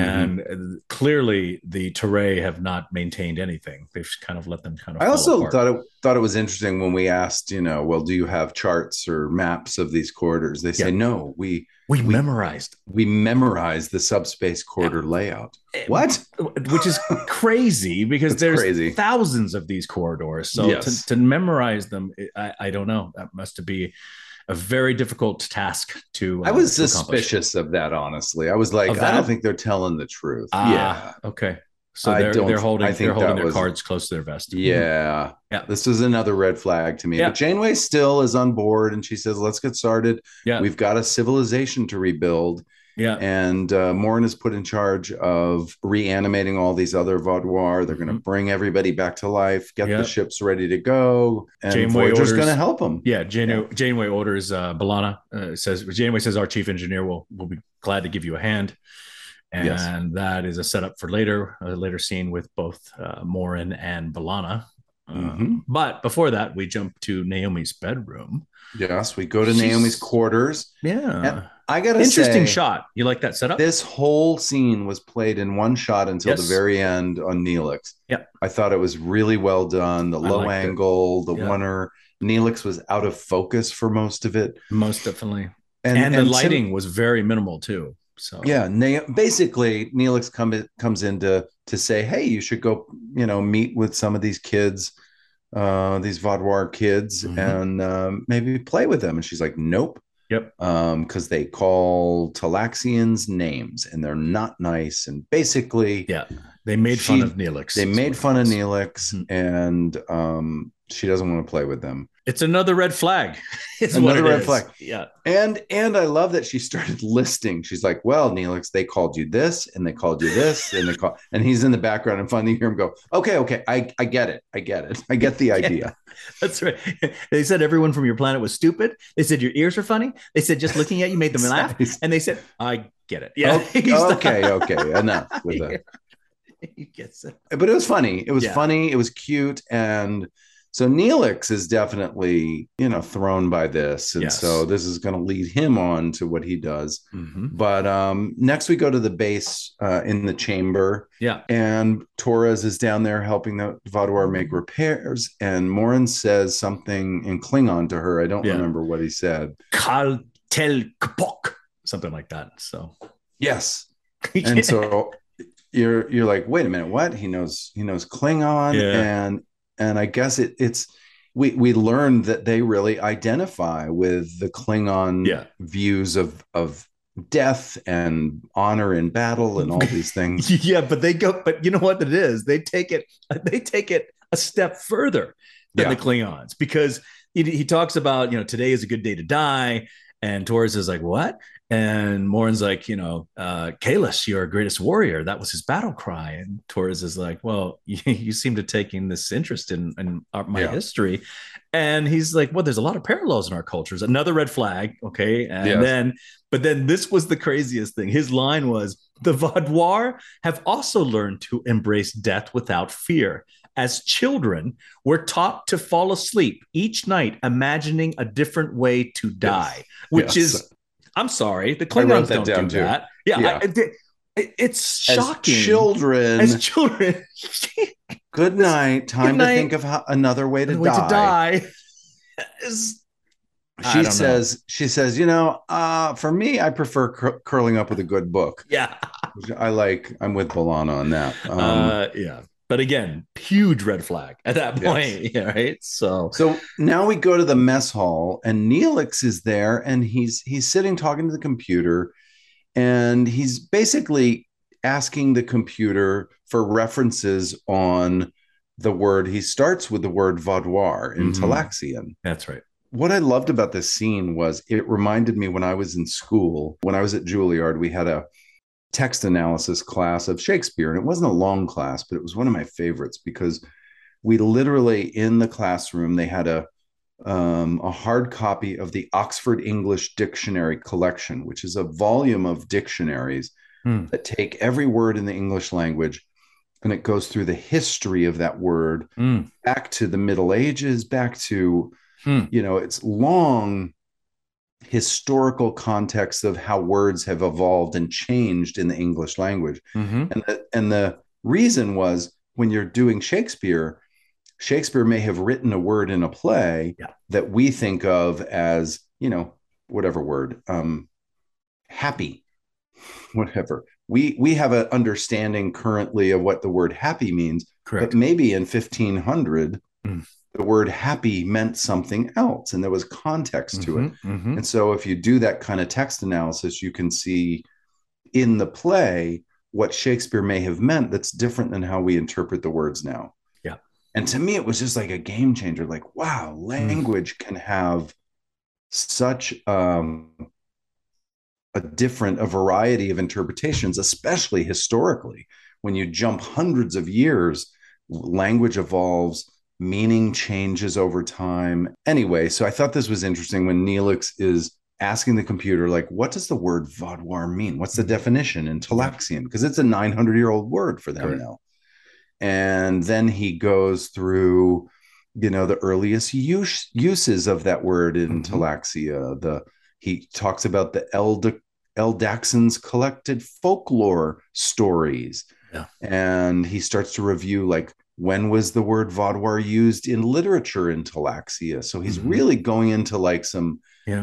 And clearly the Terrae have not maintained anything. They've kind of let them kind of. I also thought it was interesting when we asked, well, do you have charts or maps of these corridors? They say no. We memorized the subspace corridor layout. What? Which is crazy because there's thousands of these corridors. So to memorize them, I don't know. That must be a very difficult task to. I was suspicious of that, honestly. I was like, I don't think they're telling the truth. Okay. So they're holding their cards close to their vest. Yeah. This is another red flag to me. But Janeway still is on board, and she says, "Let's get started. We've got a civilization to rebuild." And Morin is put in charge of reanimating all these other Vaadwaur. They're going to bring everybody back to life, get the ships ready to go, and Voyager's going to help them. Janeway orders B'Elanna. Janeway says, "Our chief engineer will be glad to give you a hand." And that is a setup for a later scene with both Morin and B'Elanna. But before that, we jump to Naomi's bedroom. Yes, we go to Naomi's quarters. And I gotta interesting shot. You like that setup? This whole scene was played in one shot until the very end on Neelix. I thought it was really well done. The low angle, the oneer. Neelix was out of focus for most of it. Most definitely. And the lighting was very minimal too. So basically Neelix comes in to say, hey, you should go, meet with some of these kids, these Vaadwaur kids, and maybe play with them. And she's like, nope. Because they call Talaxians names and they're not nice. And basically, they made fun of Neelix. They made fun of Neelix, and She doesn't want to play with them. It's another red flag. It's another red flag. Yeah. And I love that she started listing. She's like, well, Neelix, they called you this and they called you this and he's in the background and finally hear him go, okay. I get it. I get the idea. That's right. They said everyone from your planet was stupid. They said your ears were funny. They said just looking at you made them laugh. And they said, I get it. Yeah. Okay. Enough with that. He gets it. But it was funny. It was funny. It was cute. And so Neelix is definitely, thrown by this. And so this is going to lead him on to what he does. Mm-hmm. But next we go to the base in the chamber. Yeah. And Torres is down there helping the Vaadwaur make repairs. And Morin says something in Klingon to her. I don't remember what he said. Kal tel kapok. Something like that. So yes. And so you're like, wait a minute, what? He knows Klingon. Yeah. And I guess we learned that they really identify with the Klingon views of death and honor in battle and all these things. Yeah, but you know what it is? They take it a step further than the Klingons, because he talks about, today is a good day to die. And Torres is like, what? And Morin's like, Kahless, you're our greatest warrior. That was his battle cry. And Torres is like, well, you seem to taking this interest in my history. And he's like, well, there's a lot of parallels in our cultures. Another red flag. Okay. And then this was the craziest thing. His line was, the Vaadwaur have also learned to embrace death without fear. As children, we're taught to fall asleep each night, imagining a different way to die, which is, I'm sorry, the Klingons don't do that. Yeah. It's shocking. As children. Good night. Time to think of another way to die. She says, for me, I prefer curling up with a good book. Yeah. I'm with B'Elanna on that. Yeah. But again, huge red flag at that point, right? So now we go to the mess hall, and Neelix is there, and he's sitting talking to the computer, and he's basically asking the computer for references on the word. He starts with the word Vaadwaur in Talaxian. That's right. What I loved about this scene was it reminded me when I was in school, when I was at Juilliard, we had a text analysis class of Shakespeare. And it wasn't a long class, but it was one of my favorites because we literally in the classroom, they had a hard copy of the Oxford English Dictionary Collection, which is a volume of dictionaries that take every word in the English language and it goes through the history of that word back to the Middle Ages, back to, it's long historical context of how words have evolved and changed in the English language. And the reason was when you're doing Shakespeare may have written a word in a play that we think of as, whatever word, happy, whatever. We have an understanding currently of what the word happy means. Correct. But maybe in 1500, the word happy meant something else and there was context to it. And so if you do that kind of text analysis, you can see in the play what Shakespeare may have meant that's different than how we interpret the words now. Yeah. And to me, it was just like a game changer. Like, wow, language can have such a variety of interpretations, especially historically. When you jump hundreds of years, language evolves, meaning changes over time. Anyway, so I thought this was interesting when Neelix is asking the computer, like, what does the word Vaadwaur mean? What's the definition in Talaxian? Because it's a 900-year-old word for them now. And then he goes through, the earliest uses of that word in Talaxia. He talks about the Eldaxans collected folklore stories. Yeah. And he starts to review, like, when was the word Vaadwaur used in literature in Talaxia? So he's really going into like some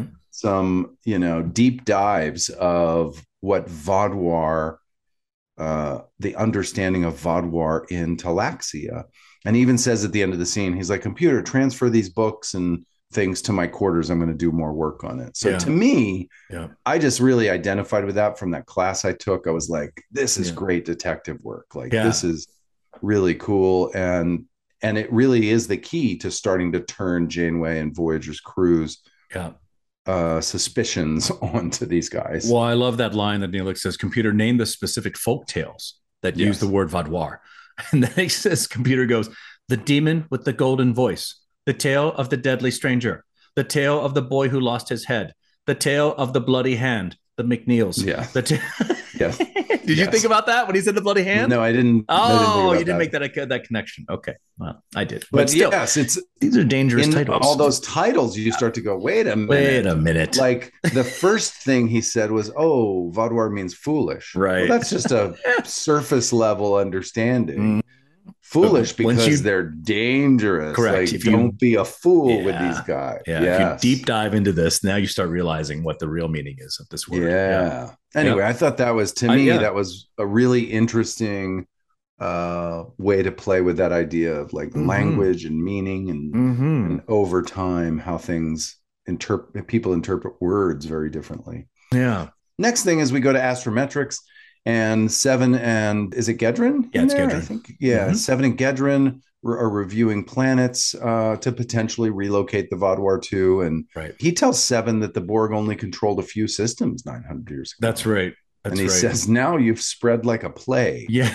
deep dives of what Vaadwaur, the understanding of Vaadwaur in Talaxia. And he even says at the end of the scene, he's like, computer, transfer these books and things to my quarters. I'm going to do more work on it. So to me, I just really identified with that from that class I took. I was like, this is great detective work. Like this is really cool. And and it really is the key to starting to turn Janeway and Voyager's crews suspicions onto these guys. Well, I love that line that Neelix says, computer, name the specific folk tales that use the word Vaadwaur. And then he says, computer goes, the demon with the golden voice, the tale of the deadly stranger, the tale of the boy who lost his head, the tale of the bloody hand, the McNeils. Yeah. Yes. Did you think about that when he said the bloody hand? No, I didn't. Oh, you didn't make that connection. Okay. Well, I did. But still, yes, these are dangerous titles. All those titles, you start to go, wait a minute. Like the first thing he said was, oh, Vaadwaur means foolish. Right. Well, that's just a surface level understanding. Foolish because they're dangerous. Correct. Like, don't be a fool with these guys. Yeah. Yes. If you deep dive into this, now you start realizing what the real meaning is of this word. Yeah. Anyway, I thought that was, to me, that was a really interesting way to play with that idea of like language and meaning and over time, how things people interpret words very differently. Yeah. Next thing is we go to astrometrics. And Seven and is it Gedrin? Yeah, it's Gedrin. I think. Yeah, Seven and Gedrin are reviewing planets to potentially relocate the Vaadwaur to. And he tells Seven that the Borg only controlled a few systems 900 years ago. That's right. And he says, now you've spread like a plague. Yeah.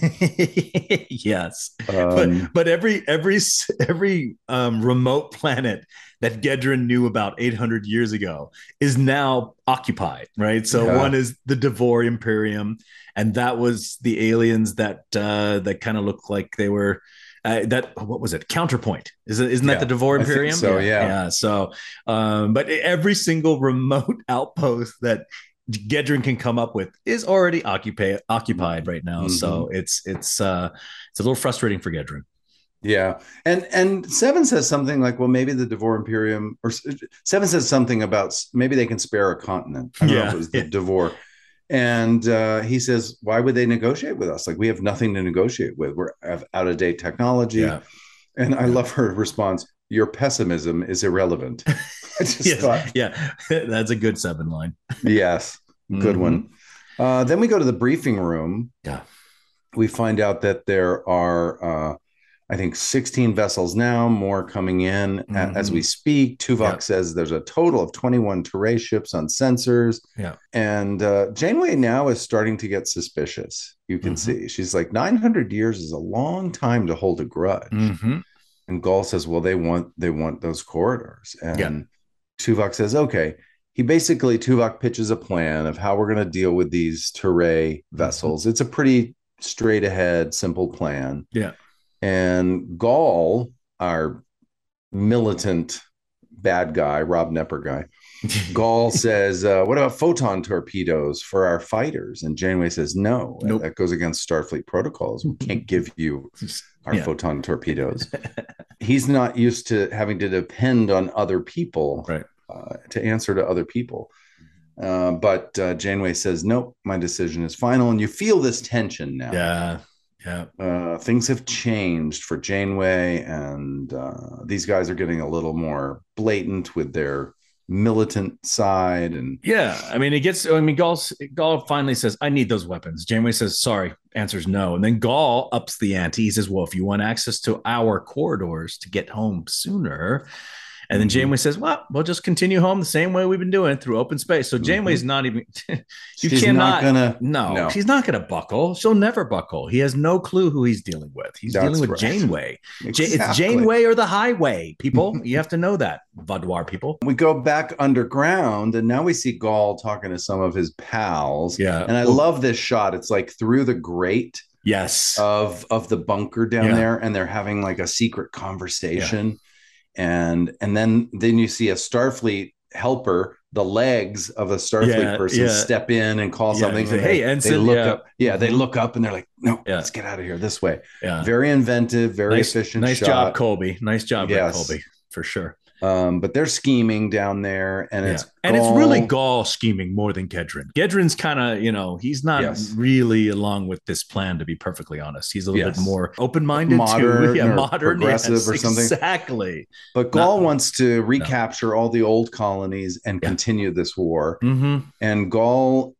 Yes. But every remote planet that Gedrin knew about 800 years ago is now occupied, right? So one is the Devore Imperium, and that was the aliens that kind of looked like they were what was it? Counterpoint. Isn't that the Devore Imperium? So yeah. So, but every single remote outpost that Gedrin can come up with is already occupied right now. So it's a little frustrating for Gedrin. Yeah. And Seven says something like, well, maybe the Devore Imperium, or Seven says something about maybe they can spare a continent. I don't know if it was the Devore. And he says, why would they negotiate with us? Like, we have nothing to negotiate with. We're out of date technology. Yeah. And I love her response. Your pessimism is irrelevant. I just thought, that's a good Seven line. Yes. Good one. Then we go to the briefing room. Yeah. We find out that there are, I think 16 vessels now, more coming in as we speak. Tuvok says there's a total of 21 Terray ships on sensors. Yeah. And Janeway now is starting to get suspicious. You can see. She's like, 900 years is a long time to hold a grudge. And Gul says, well, they want those corridors. And Tuvok says, okay. Tuvok pitches a plan of how we're going to deal with these Terray vessels. It's a pretty straight ahead, simple plan. Yeah. And Gul, our militant bad guy, Rob Nepper guy, Gul says, what about photon torpedoes for our fighters? And Janeway says, no, that goes against Starfleet protocols. We can't give you our photon torpedoes. He's not used to having to depend on other people to answer to other people. But Janeway says, nope, my decision is final. And you feel this tension now. Yeah. Things have changed for Janeway, and these guys are getting a little more blatant with their militant side. And Gul finally says, I need those weapons. Janeway says, sorry, answers no. And then Gul ups the ante. He says, well, if you want access to our corridors to get home sooner. And then Janeway says, well, we'll just continue home the same way we've been doing it through open space. So Janeway's not even, she's not going to buckle. She'll never buckle. He has no clue who he's dealing with. He's dealing with Janeway. Exactly. It's Janeway or the highway, people. You have to know that, Vaadwaur people. We go back underground, and now we see Gul talking to some of his pals. Yeah. And I love this shot. It's like through the grate. Yes. Of the bunker down there, and they're having like a secret conversation. Yeah. And then you see a Starfleet helper, the legs of a Starfleet person step in and call something. Say, hey, Ensign. They look up. Yeah, they look up and they're like, no, let's get out of here this way. Yeah. Very inventive, very efficient. Nice job, Colby. Nice job, Colby, for sure. But they're scheming down there, and it's really Gul scheming more than Gedrin. Gedrin's kind of, he's not really along with this plan, to be perfectly honest. He's a little bit more open-minded, modern, progressive, or something. Exactly. But Gul wants to recapture all the old colonies and continue this war. And Gul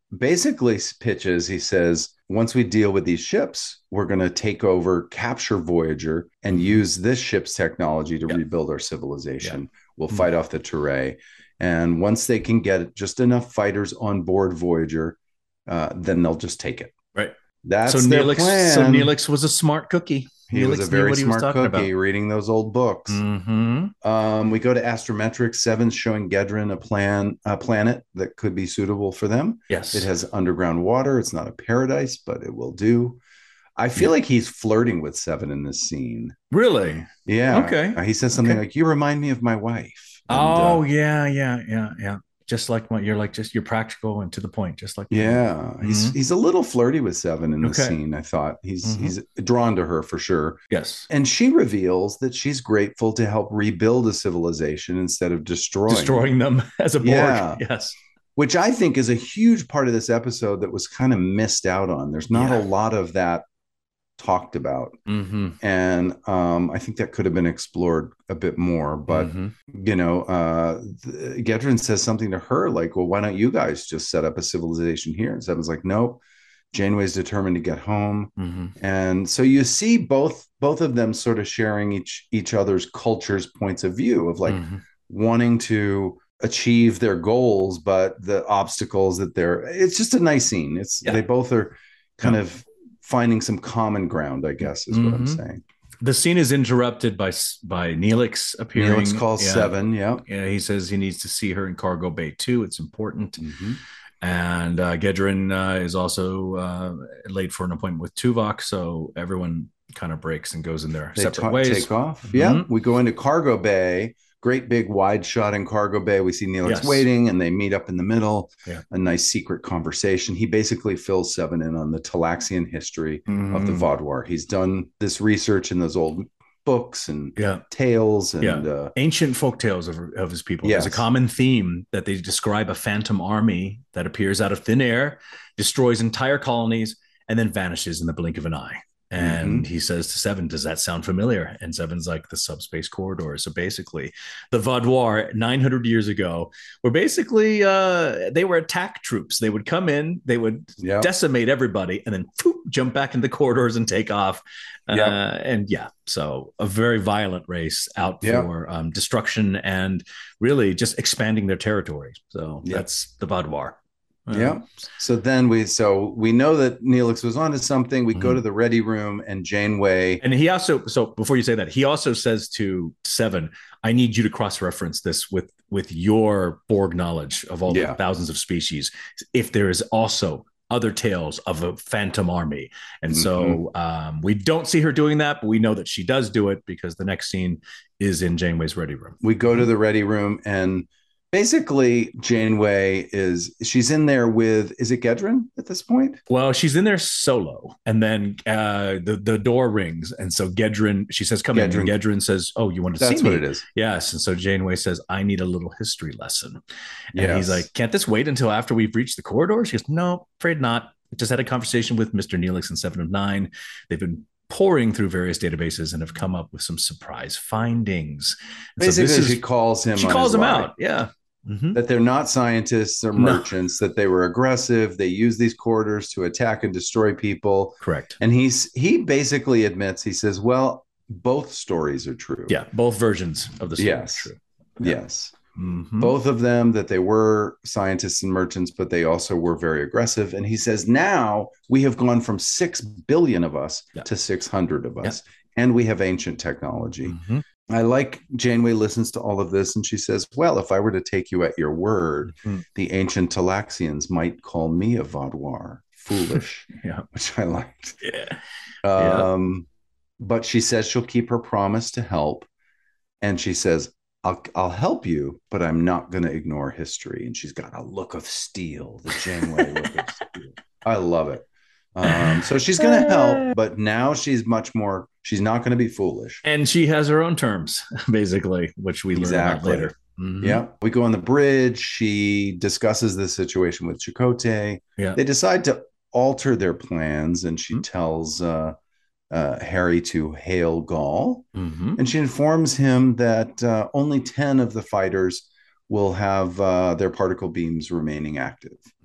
basically pitches, he says, once we deal with these ships, we're going to take over, capture Voyager, and use this ship's technology to rebuild our civilization. We'll fight off the Turay. And once they can get just enough fighters on board Voyager, then they'll just take it. Right. That's their plan. So Neelix was a smart cookie. He was a very smart cookie reading those old books. Mm-hmm. We go to Astrometrics. Seven's showing Gedrin a planet that could be suitable for them. Yes. It has underground water. It's not a paradise, but it will do. I feel like he's flirting with Seven in this scene. Really? Yeah. Okay. He says something like, you remind me of my wife. And, yeah. Just like you're practical and to the point, just like he's a little flirty with Seven in the scene. I thought he's drawn to her for sure. Yes, and she reveals that she's grateful to help rebuild a civilization instead of destroying them as a Borg. Yeah. Yes, which I think is a huge part of this episode that was kind of missed out on. There's not a lot of that talked about, and I think that could have been explored a bit more, but Gedrin says something to her like, well, why don't you guys just set up a civilization here? And Seven's like, nope, Janeway's determined to get home. And so you see both of them sort of sharing each other's cultures' points of view of like wanting to achieve their goals, but the obstacles that it's just a nice scene. They both are kind of finding some common ground, I guess, is what I'm saying. The scene is interrupted by Neelix appearing. Neelix calls Seven, Yeah, he says he needs to see her in Cargo Bay 2. It's important. And Gedrin is also late for an appointment with Tuvok, so everyone kind of breaks and goes in their separate ways. Take off. Yeah, we go into Cargo Bay. Great big wide shot in Cargo Bay. We see Neelix waiting, and they meet up in the middle. A nice secret conversation. He basically fills Seven in on the Talaxian history of the Vaadwaur. He's done this research in those old books and tales and ancient folk tales of his people. There's a common theme that they describe a phantom army that appears out of thin air, destroys entire colonies, and then vanishes in the blink of an eye. And he says to Seven, does that sound familiar? And Seven's like, the subspace corridor. So basically, the Vaadwaur 900 years ago were basically, they were attack troops. They would come in, they would decimate everybody, and then jump back in the corridors and take off. So a very violent race out for destruction and really just expanding their territory. So that's the Vaadwaur. So then we know that Neelix was onto something. We go to the ready room, and Janeway. And he also, so before you say that, he also says to Seven, I need you to cross-reference this with your Borg knowledge of all the thousands of species, if there is also other tales of a phantom army. And so we don't see her doing that, but we know that she does do it because the next scene is in Janeway's ready room. We go to the ready room, and basically, Janeway she's in there with, is it Gedrin at this point? Well, she's in there solo, and then the door rings, and so she says, come in, and Gedrin says, oh, you want to see me? That's what it is. Yes, and so Janeway says, I need a little history lesson. And he's like, can't this wait until after we've reached the corridor? She goes, no, afraid not. I just had a conversation with Mr. Neelix and 7 of 9. They've been pouring through various databases and have come up with some surprise findings. And basically, she calls him out. Yeah. That they're not scientists or merchants, that they were aggressive. They use these corridors to attack and destroy people. Correct. And he basically admits, he says, well, both stories are true. Yeah, both versions of the story are true. Yes. Both of them, that they were scientists and merchants, but they also were very aggressive. And he says, now we have gone from 6 billion of us to 600 of us, and we have ancient technology. I like Janeway listens to all of this, and she says, well, if I were to take you at your word, the ancient Talaxians might call me a Vaadwaur. Foolish. Which I liked. But she says she'll keep her promise to help. And she says, I'll help you, but I'm not going to ignore history. And she's got a look of steel, the Janeway look of steel. I love it. So she's going to help, but now she's not going to be foolish. And she has her own terms, basically, which we learn about later. Yeah. We go on the bridge. She discusses the situation with Chakotay. They decide to alter their plans, and she tells Harry to hail Gall. And she informs him that only 10 of the fighters will have their particle beams remaining active.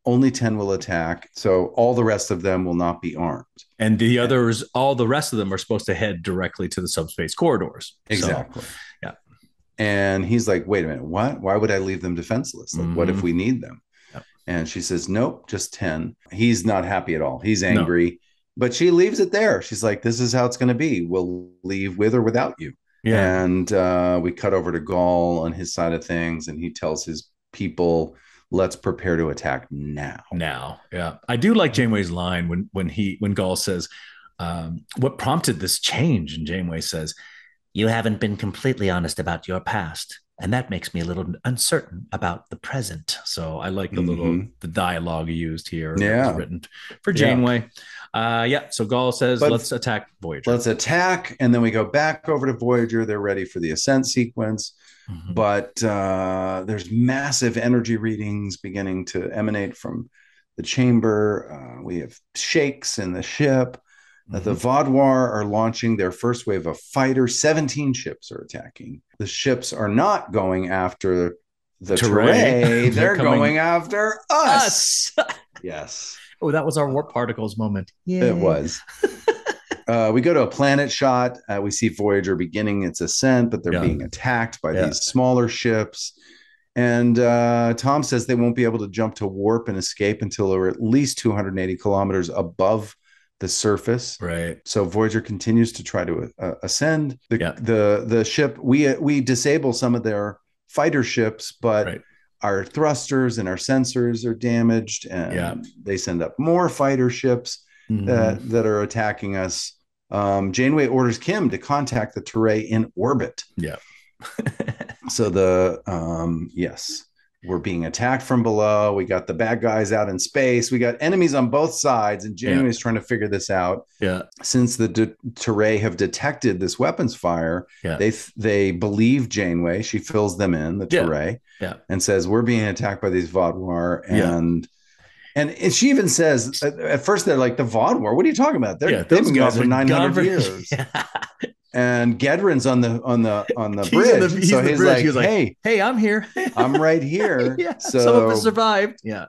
only 10 will attack. So all the rest of them will not be armed. And the others, all the rest of them are supposed to head directly to the subspace corridors. Exactly. So, yeah. And he's like, wait a minute, what? Why would I leave them defenseless? Like, what if we need them? Yep. And she says, nope, just 10. He's not happy at all. He's angry. No. But she leaves it there. She's like, this is how it's going to be. We'll leave with or without you. Yeah. And we cut over to Gaul on his side of things, and he tells his people, let's prepare to attack now. Yeah. I do like Janeway's line when Gaul says, what prompted this change? And Janeway says, you haven't been completely honest about your past. And that makes me a little uncertain about the present. So I like the dialogue used here. Yeah. That was written for Janeway. So Gaul says, let's attack Voyager. Let's attack. And then we go back over to Voyager. They're ready for the ascent sequence. Mm-hmm. But there's massive energy readings beginning to emanate from the chamber. We have shakes in the ship. Mm-hmm. The Vaadwaur are launching their first wave of fighters. 17 ships are attacking. The ships are not going after the Terrae. They're going after us. Yes. Oh, that was our warp particles moment. Yeah. It was. We go to a planet shot. We see Voyager beginning its ascent, but they're being attacked by these smaller ships. And Tom says they won't be able to jump to warp and escape until they're at least 280 kilometers above the surface. Right. So Voyager continues to try to ascend. The ship, we disable some of their fighter ships, but our thrusters and our sensors are damaged, and they send up more fighter ships that are attacking us. Janeway orders Kim to contact the Terrae in orbit. Yeah. So we're being attacked from below. We got the bad guys out in space. We got enemies on both sides, and Janeway's trying to figure this out. Yeah. Since the Terrae have detected this weapons fire, they believe Janeway. She fills them in, the Terrae, and says, we're being attacked by these Vaadwaur. And she even says, at first they're like, the Vaadwaur, what are you talking about? They've been gone for 900 years. And Gedren's on the bridge. So he's like, hey, I'm here. I'm right here. So some of us survived. Yeah.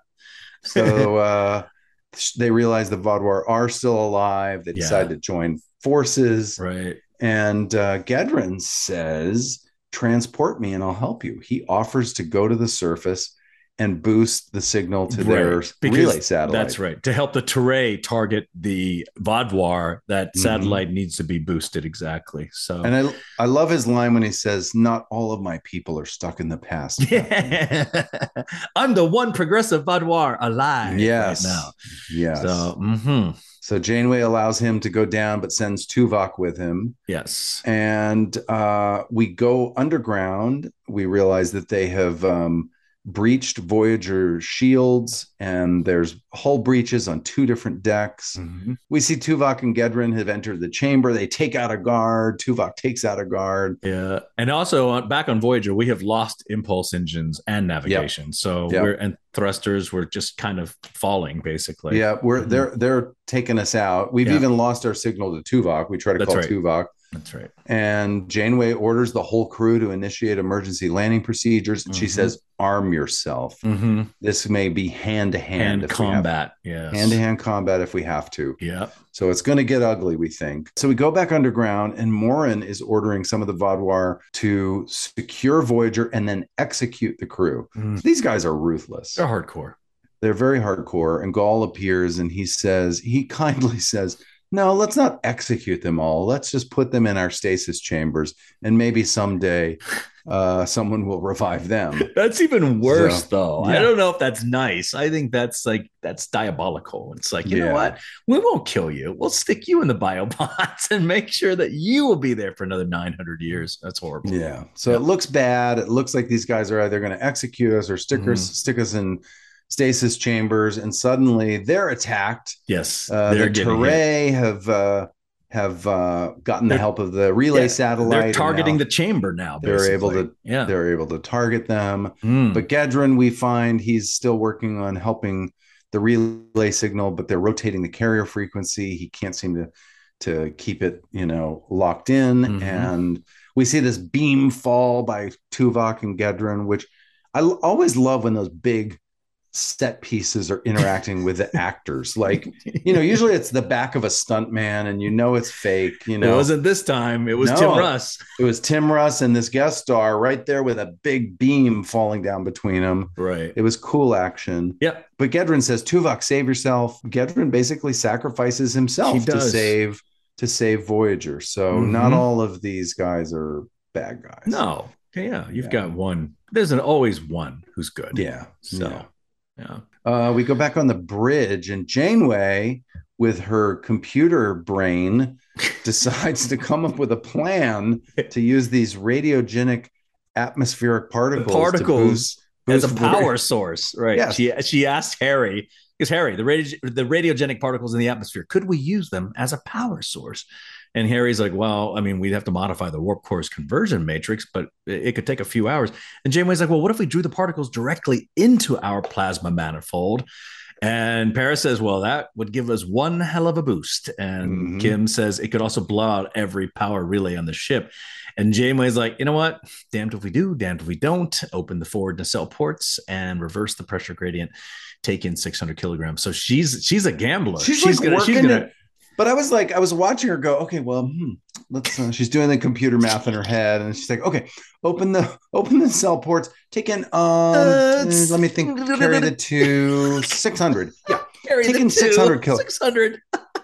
So they realize the Vaadwaur are still alive. They decide to join forces. Right. And Gedren says, transport me and I'll help you. He offers to go to the surface and boost the signal to their relay satellite. That's right. To help the Terrae target the Vaadwaur, that satellite needs to be boosted. Exactly. So, and I love his line when he says, not all of my people are stuck in the past. Yeah. I'm the one progressive Vaadwaur alive right now. Yes. So, So Janeway allows him to go down, but sends Tuvok with him. Yes. And we go underground. We realize that they have breached Voyager shields, and there's hull breaches on 2 different decks. We see Tuvok and Gedren have entered the chamber. They take out a guard. Tuvok takes out a guard. Yeah. And also back on Voyager, we have lost impulse engines and navigation. So and thrusters were just kind of falling basically. Yeah. They're taking us out. We've even lost our signal to Tuvok. We try to call Tuvok. That's right. And Janeway orders the whole crew to initiate emergency landing procedures. And she says, arm yourself. This may be hand-to-hand combat. Yeah. Hand-to-hand combat if we have to. Yeah. So it's going to get ugly, we think. So we go back underground, and Morin is ordering some of the Vaadwaur to secure Voyager and then execute the crew. These guys are ruthless. They're hardcore. They're very hardcore. And Gaul appears, and he kindly says, no, let's not execute them all. Let's just put them in our stasis chambers, and maybe someday someone will revive them. That's even worse, though. I don't know if that's nice. I think that's diabolical. It's like, you know what? We won't kill you. We'll stick you in the biobots and make sure that you will be there for another 900 years. That's horrible. Yeah. So it looks bad. It looks like these guys are either going to execute us or stick us in stasis chambers, and suddenly they're attacked. Yes, the Terrae have gotten the help of the relay satellite. They're targeting the chamber now. Basically. They're able to target them. But Gedren, we find he's still working on helping the relay signal, but they're rotating the carrier frequency. He can't seem to keep it, locked in. And we see this beam fall by Tuvok and Gedren, which I always love when those big set pieces are interacting with the actors. Like, usually it's the back of a stunt man and it's fake. It wasn't this time. It was Tim Russ. It was Tim Russ and this guest star right there with a big beam falling down between them. Right. It was cool action. Yep. But Gedren says, Tuvok, save yourself. Gedren basically sacrifices himself to save Voyager. So not all of these guys are bad guys. No. Yeah. You've got one. There's always one who's good. Yeah. So. Yeah. We go back on the bridge, and Janeway, with her computer brain, decides to come up with a plan to use these radiogenic atmospheric particles to boost as a power source. Right. Yes. She asked Harry, because Harry, the radiogenic particles in the atmosphere, could we use them as a power source? And Harry's like, well, I mean, we'd have to modify the warp core's conversion matrix, but it could take a few hours. And Janeway's like, well, what if we drew the particles directly into our plasma manifold? And Paris says, well, that would give us one hell of a boost. And Kim says it could also blow out every power relay on the ship. And Janeway's like, you know what? Damned if we do, damned if we don't. Open the forward nacelle ports and reverse the pressure gradient. Take in 600 kilograms. So she's a gambler. She's gonna. But I was watching her go, okay, well, let's. She's doing the computer math in her head, and she's like, okay, open the cell ports. Take in, let me think. Carry the 600. Yeah, take in 600 kilograms. 600.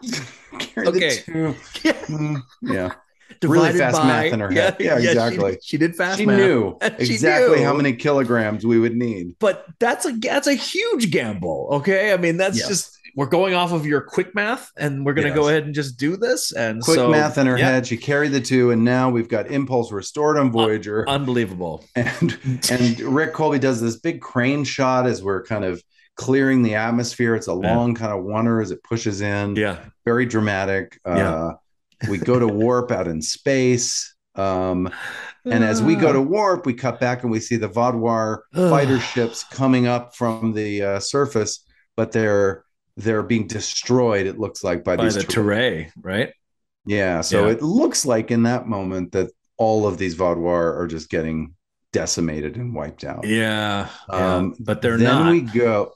Carry the 2. Yeah. Really fast math in her head. Yeah, exactly. She did fast she math. Knew exactly how many kilograms we would need. But that's a huge gamble. Okay, I mean that's just. We're going off of your quick math, and we're going to go ahead and just do this. And quick math in her head. She carried the 2, and now we've got impulse restored on Voyager. Unbelievable. And Rick Colby does this big crane shot as we're kind of clearing the atmosphere. It's a long kind of wonder as it pushes in. Yeah. Very dramatic. We go to warp out in space. And as we go to warp, we cut back and we see the Vaadwaur fighter ships coming up from the surface, but they're being destroyed, it looks like, by these the Terrae, right? Yeah. So it looks like in that moment that all of these Vaadwaur are just getting decimated and wiped out. Yeah. But they're then not. We go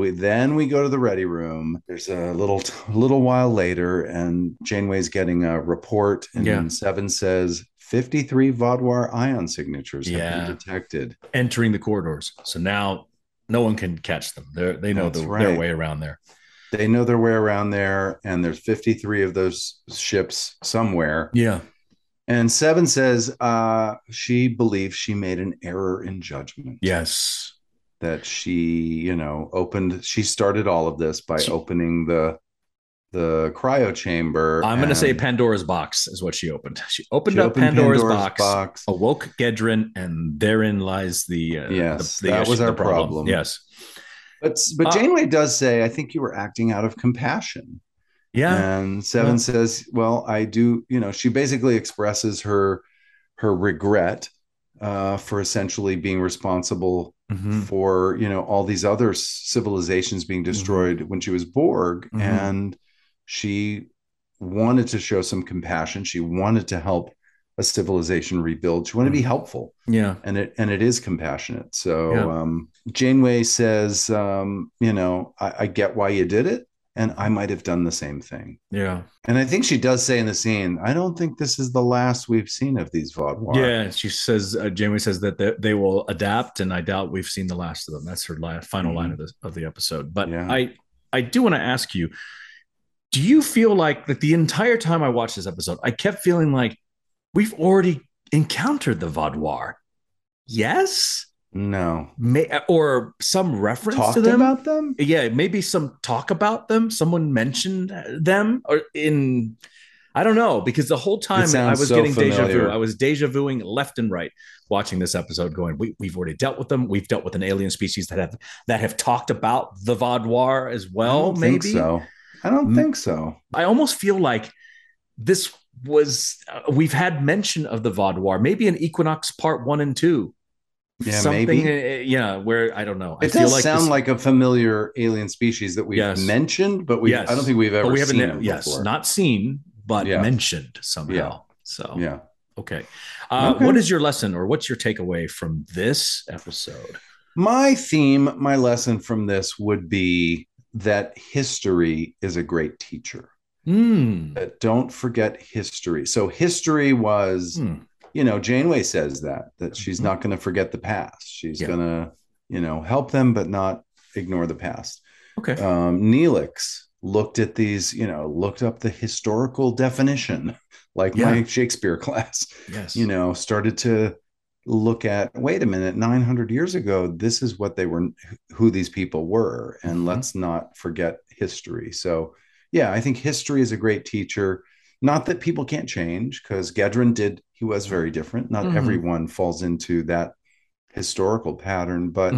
to the ready room. There's a little while later, and Janeway's getting a report, and Seven says 53 Vaadwaur ion signatures have been detected entering the corridors. So now no one can catch them. They know their way around there. They know their way around there, and there's 53 of those ships somewhere. Yeah. And Seven says she believes she made an error in judgment. Yes. That she, she started all of this by opening the cryo chamber. I'm going to say Pandora's box is what she opened. She opened up Pandora's box, awoke Gedren, and therein lies the that was our problem. Yes. But Janeway does say, I think you were acting out of compassion. Yeah. And Seven says, well, I do, she basically expresses her regret for essentially being responsible for, all these other civilizations being destroyed when she was Borg. And she wanted to show some compassion. She wanted to help a civilization rebuild. She wanted to be helpful. Yeah. And it is compassionate. So Janeway says, I get why you did it. And I might have done the same thing. Yeah. And I think she does say in the scene, I don't think this is the last we've seen of these Vaadwaur. Yeah. She says, Janeway says that they will adapt, and I doubt we've seen the last of them. That's her final line of the episode. But I do want to ask you, do you feel like that the entire time I watched this episode, I kept feeling like we've already encountered the Vaadwaur? Yes? No. Or some reference Talked to them? About them? Yeah, maybe some talk about them. Someone mentioned them I don't know, because the whole time I was getting deja vu. I was deja vuing left and right watching this episode going, we've already dealt with them. We've dealt with an alien species that have talked about the Vaadwaur as well. I don't think so. I almost feel like this was, we've had mention of the Vaadwaur, maybe in Equinox Part 1 and 2. Yeah, maybe. Where I don't know. It does sound like a familiar alien species that we've mentioned, but I don't think we've ever seen it before. Not seen, but mentioned somehow. Yeah. So okay. What is your lesson, or what's your takeaway from this episode? My theme, my lesson from this would be that history is a great teacher. Don't forget history. So history was, Janeway says that she's not going to forget the past. She's going to, help them, but not ignore the past. Okay. Neelix looked at these, looked up the historical definition, like my Shakespeare class. Yes. Started to look at, wait a minute, 900 years ago, this is what they were, who these people were. And let's not forget history. So yeah, I think history is a great teacher. Not that people can't change, because Gedren he was very different. Not everyone falls into that historical pattern, but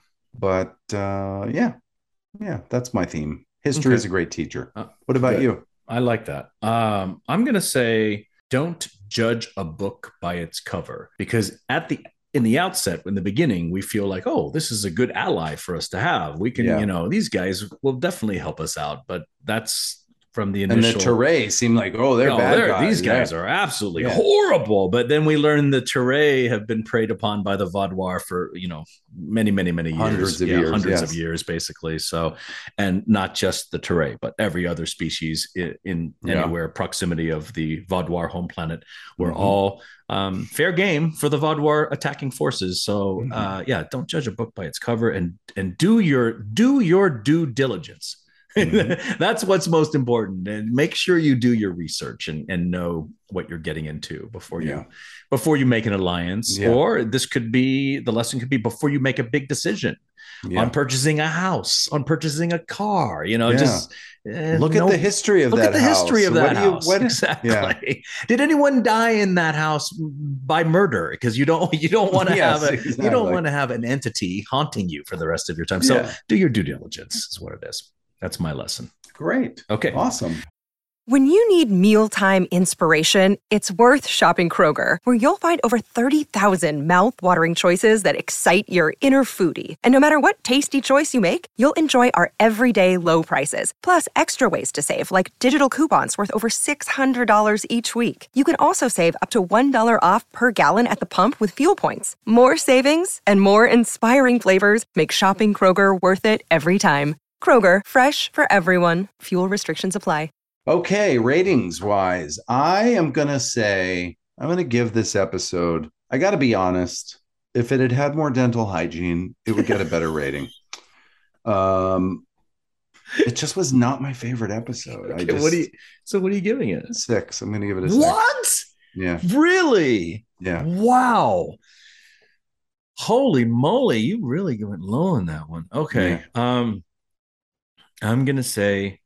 yeah, that's my theme. History is a great teacher. What about you? I like that. I'm going to say, don't judge a book by its cover, because in the outset, in the beginning, we feel like, oh, this is a good ally for us to have. We can, these guys will definitely help us out. But that's from the initial. And the Teray seem like, oh, they're bad guys. These guys are absolutely horrible. But then we learn the Teray have been preyed upon by the Vaadwaur for, many, many, many years. Hundreds of years, basically. So, and not just the Teray, but every other species in anywhere proximity of the Vaadwaur home planet were all fair game for the Vaadwaur attacking forces. So, don't judge a book by its cover, and do your due diligence. That's what's most important, and make sure you do your research and know what you're getting into before you make an alliance. Or the lesson could be before you make a big decision on purchasing a house, on purchasing a car, just look at the history of that house. Look at the history of that house. Exactly. Did anyone die in that house by murder? Because you don't want to you don't want to have an entity haunting you for the rest of your time. So do your due diligence is what it is. That's my lesson. Great. Okay. Awesome. When you need mealtime inspiration, it's worth shopping Kroger, where you'll find over 30,000 mouth-watering choices that excite your inner foodie. And no matter what tasty choice you make, you'll enjoy our everyday low prices, plus extra ways to save, like digital coupons worth over $600 each week. You can also save up to $1 off per gallon at the pump with fuel points. More savings and more inspiring flavors make shopping Kroger worth it every time. Kroger, fresh for everyone. Fuel restrictions apply. Okay, ratings wise, I'm going to give this episode, I got to be honest, if it had had more dental hygiene, it would get a better rating. It just was not my favorite episode. Okay, what are you giving it? 6. I'm going to give it a 6. What? Yeah. Really? Yeah. Wow. Holy moly, you really went low on that one. Okay. Yeah. I'm going to say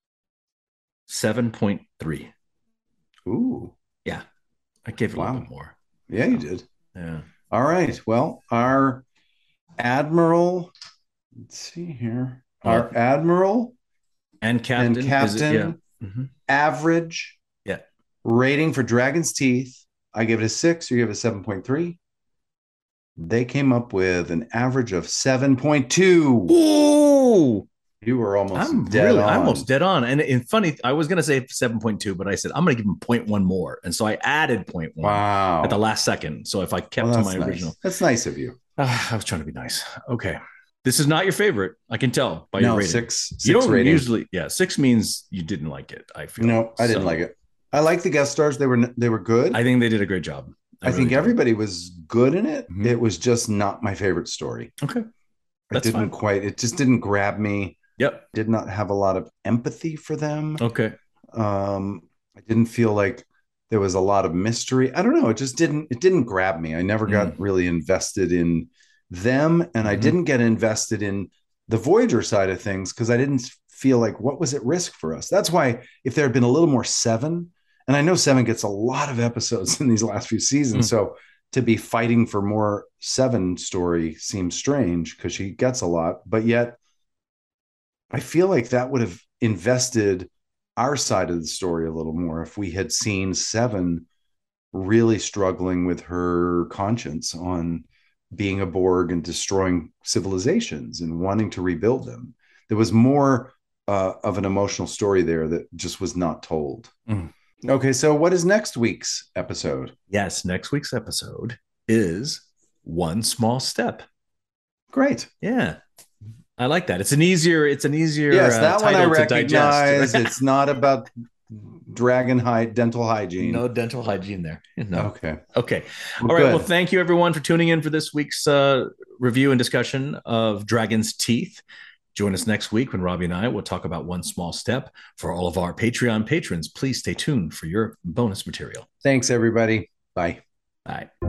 7.3. Ooh. Yeah. I gave it a little bit more. Yeah, you did. Yeah. All right. Well, our Admiral, let's see here. Our Admiral and Captain average rating for Dragon's Teeth. I give it a 6. You give it a 7.3. They came up with an average of 7.2. Ooh. You were almost dead on. I'm almost dead on. And funny, I was going to say 7.2, but I said, I'm going to give him 0.1 more. And so I added 0.1 at the last second. So if I kept to my original. That's nice of you. I was trying to be nice. Okay. This is not your favorite. I can tell by your rating. 6 you don't rating. Usually, 6 means you didn't like it. I feel. No, I didn't like it. I like the guest stars. They were good. I think they did a great job. I think everybody was good in it. Mm-hmm. It was just not my favorite story. Okay. It just didn't grab me. Yep. Did not have a lot of empathy for them. Okay. I didn't feel like there was a lot of mystery. I don't know. It didn't grab me. I never got really invested in them. And I didn't get invested in the Voyager side of things because I didn't feel like what was at risk for us. That's why if there had been a little more Seven, and I know Seven gets a lot of episodes in these last few seasons. So to be fighting for more Seven story seems strange because she gets a lot, but yet I feel like that would have invested our side of the story a little more if we had seen Seven really struggling with her conscience on being a Borg and destroying civilizations and wanting to rebuild them. There was more of an emotional story there that just was not told. Okay, so what is next week's episode? Yes, next week's episode is One Small Step. Great. Yeah. I like that. It's an easier. Yes, that one I recognize. It's not about dental hygiene. No dental hygiene there. No. Okay. Well, all right. Good. Well, thank you everyone for tuning in for this week's review and discussion of Dragon's Teeth. Join us next week when Robbie and I will talk about One Small Step. For all of our Patreon patrons, please stay tuned for your bonus material. Thanks, everybody. Bye. Bye.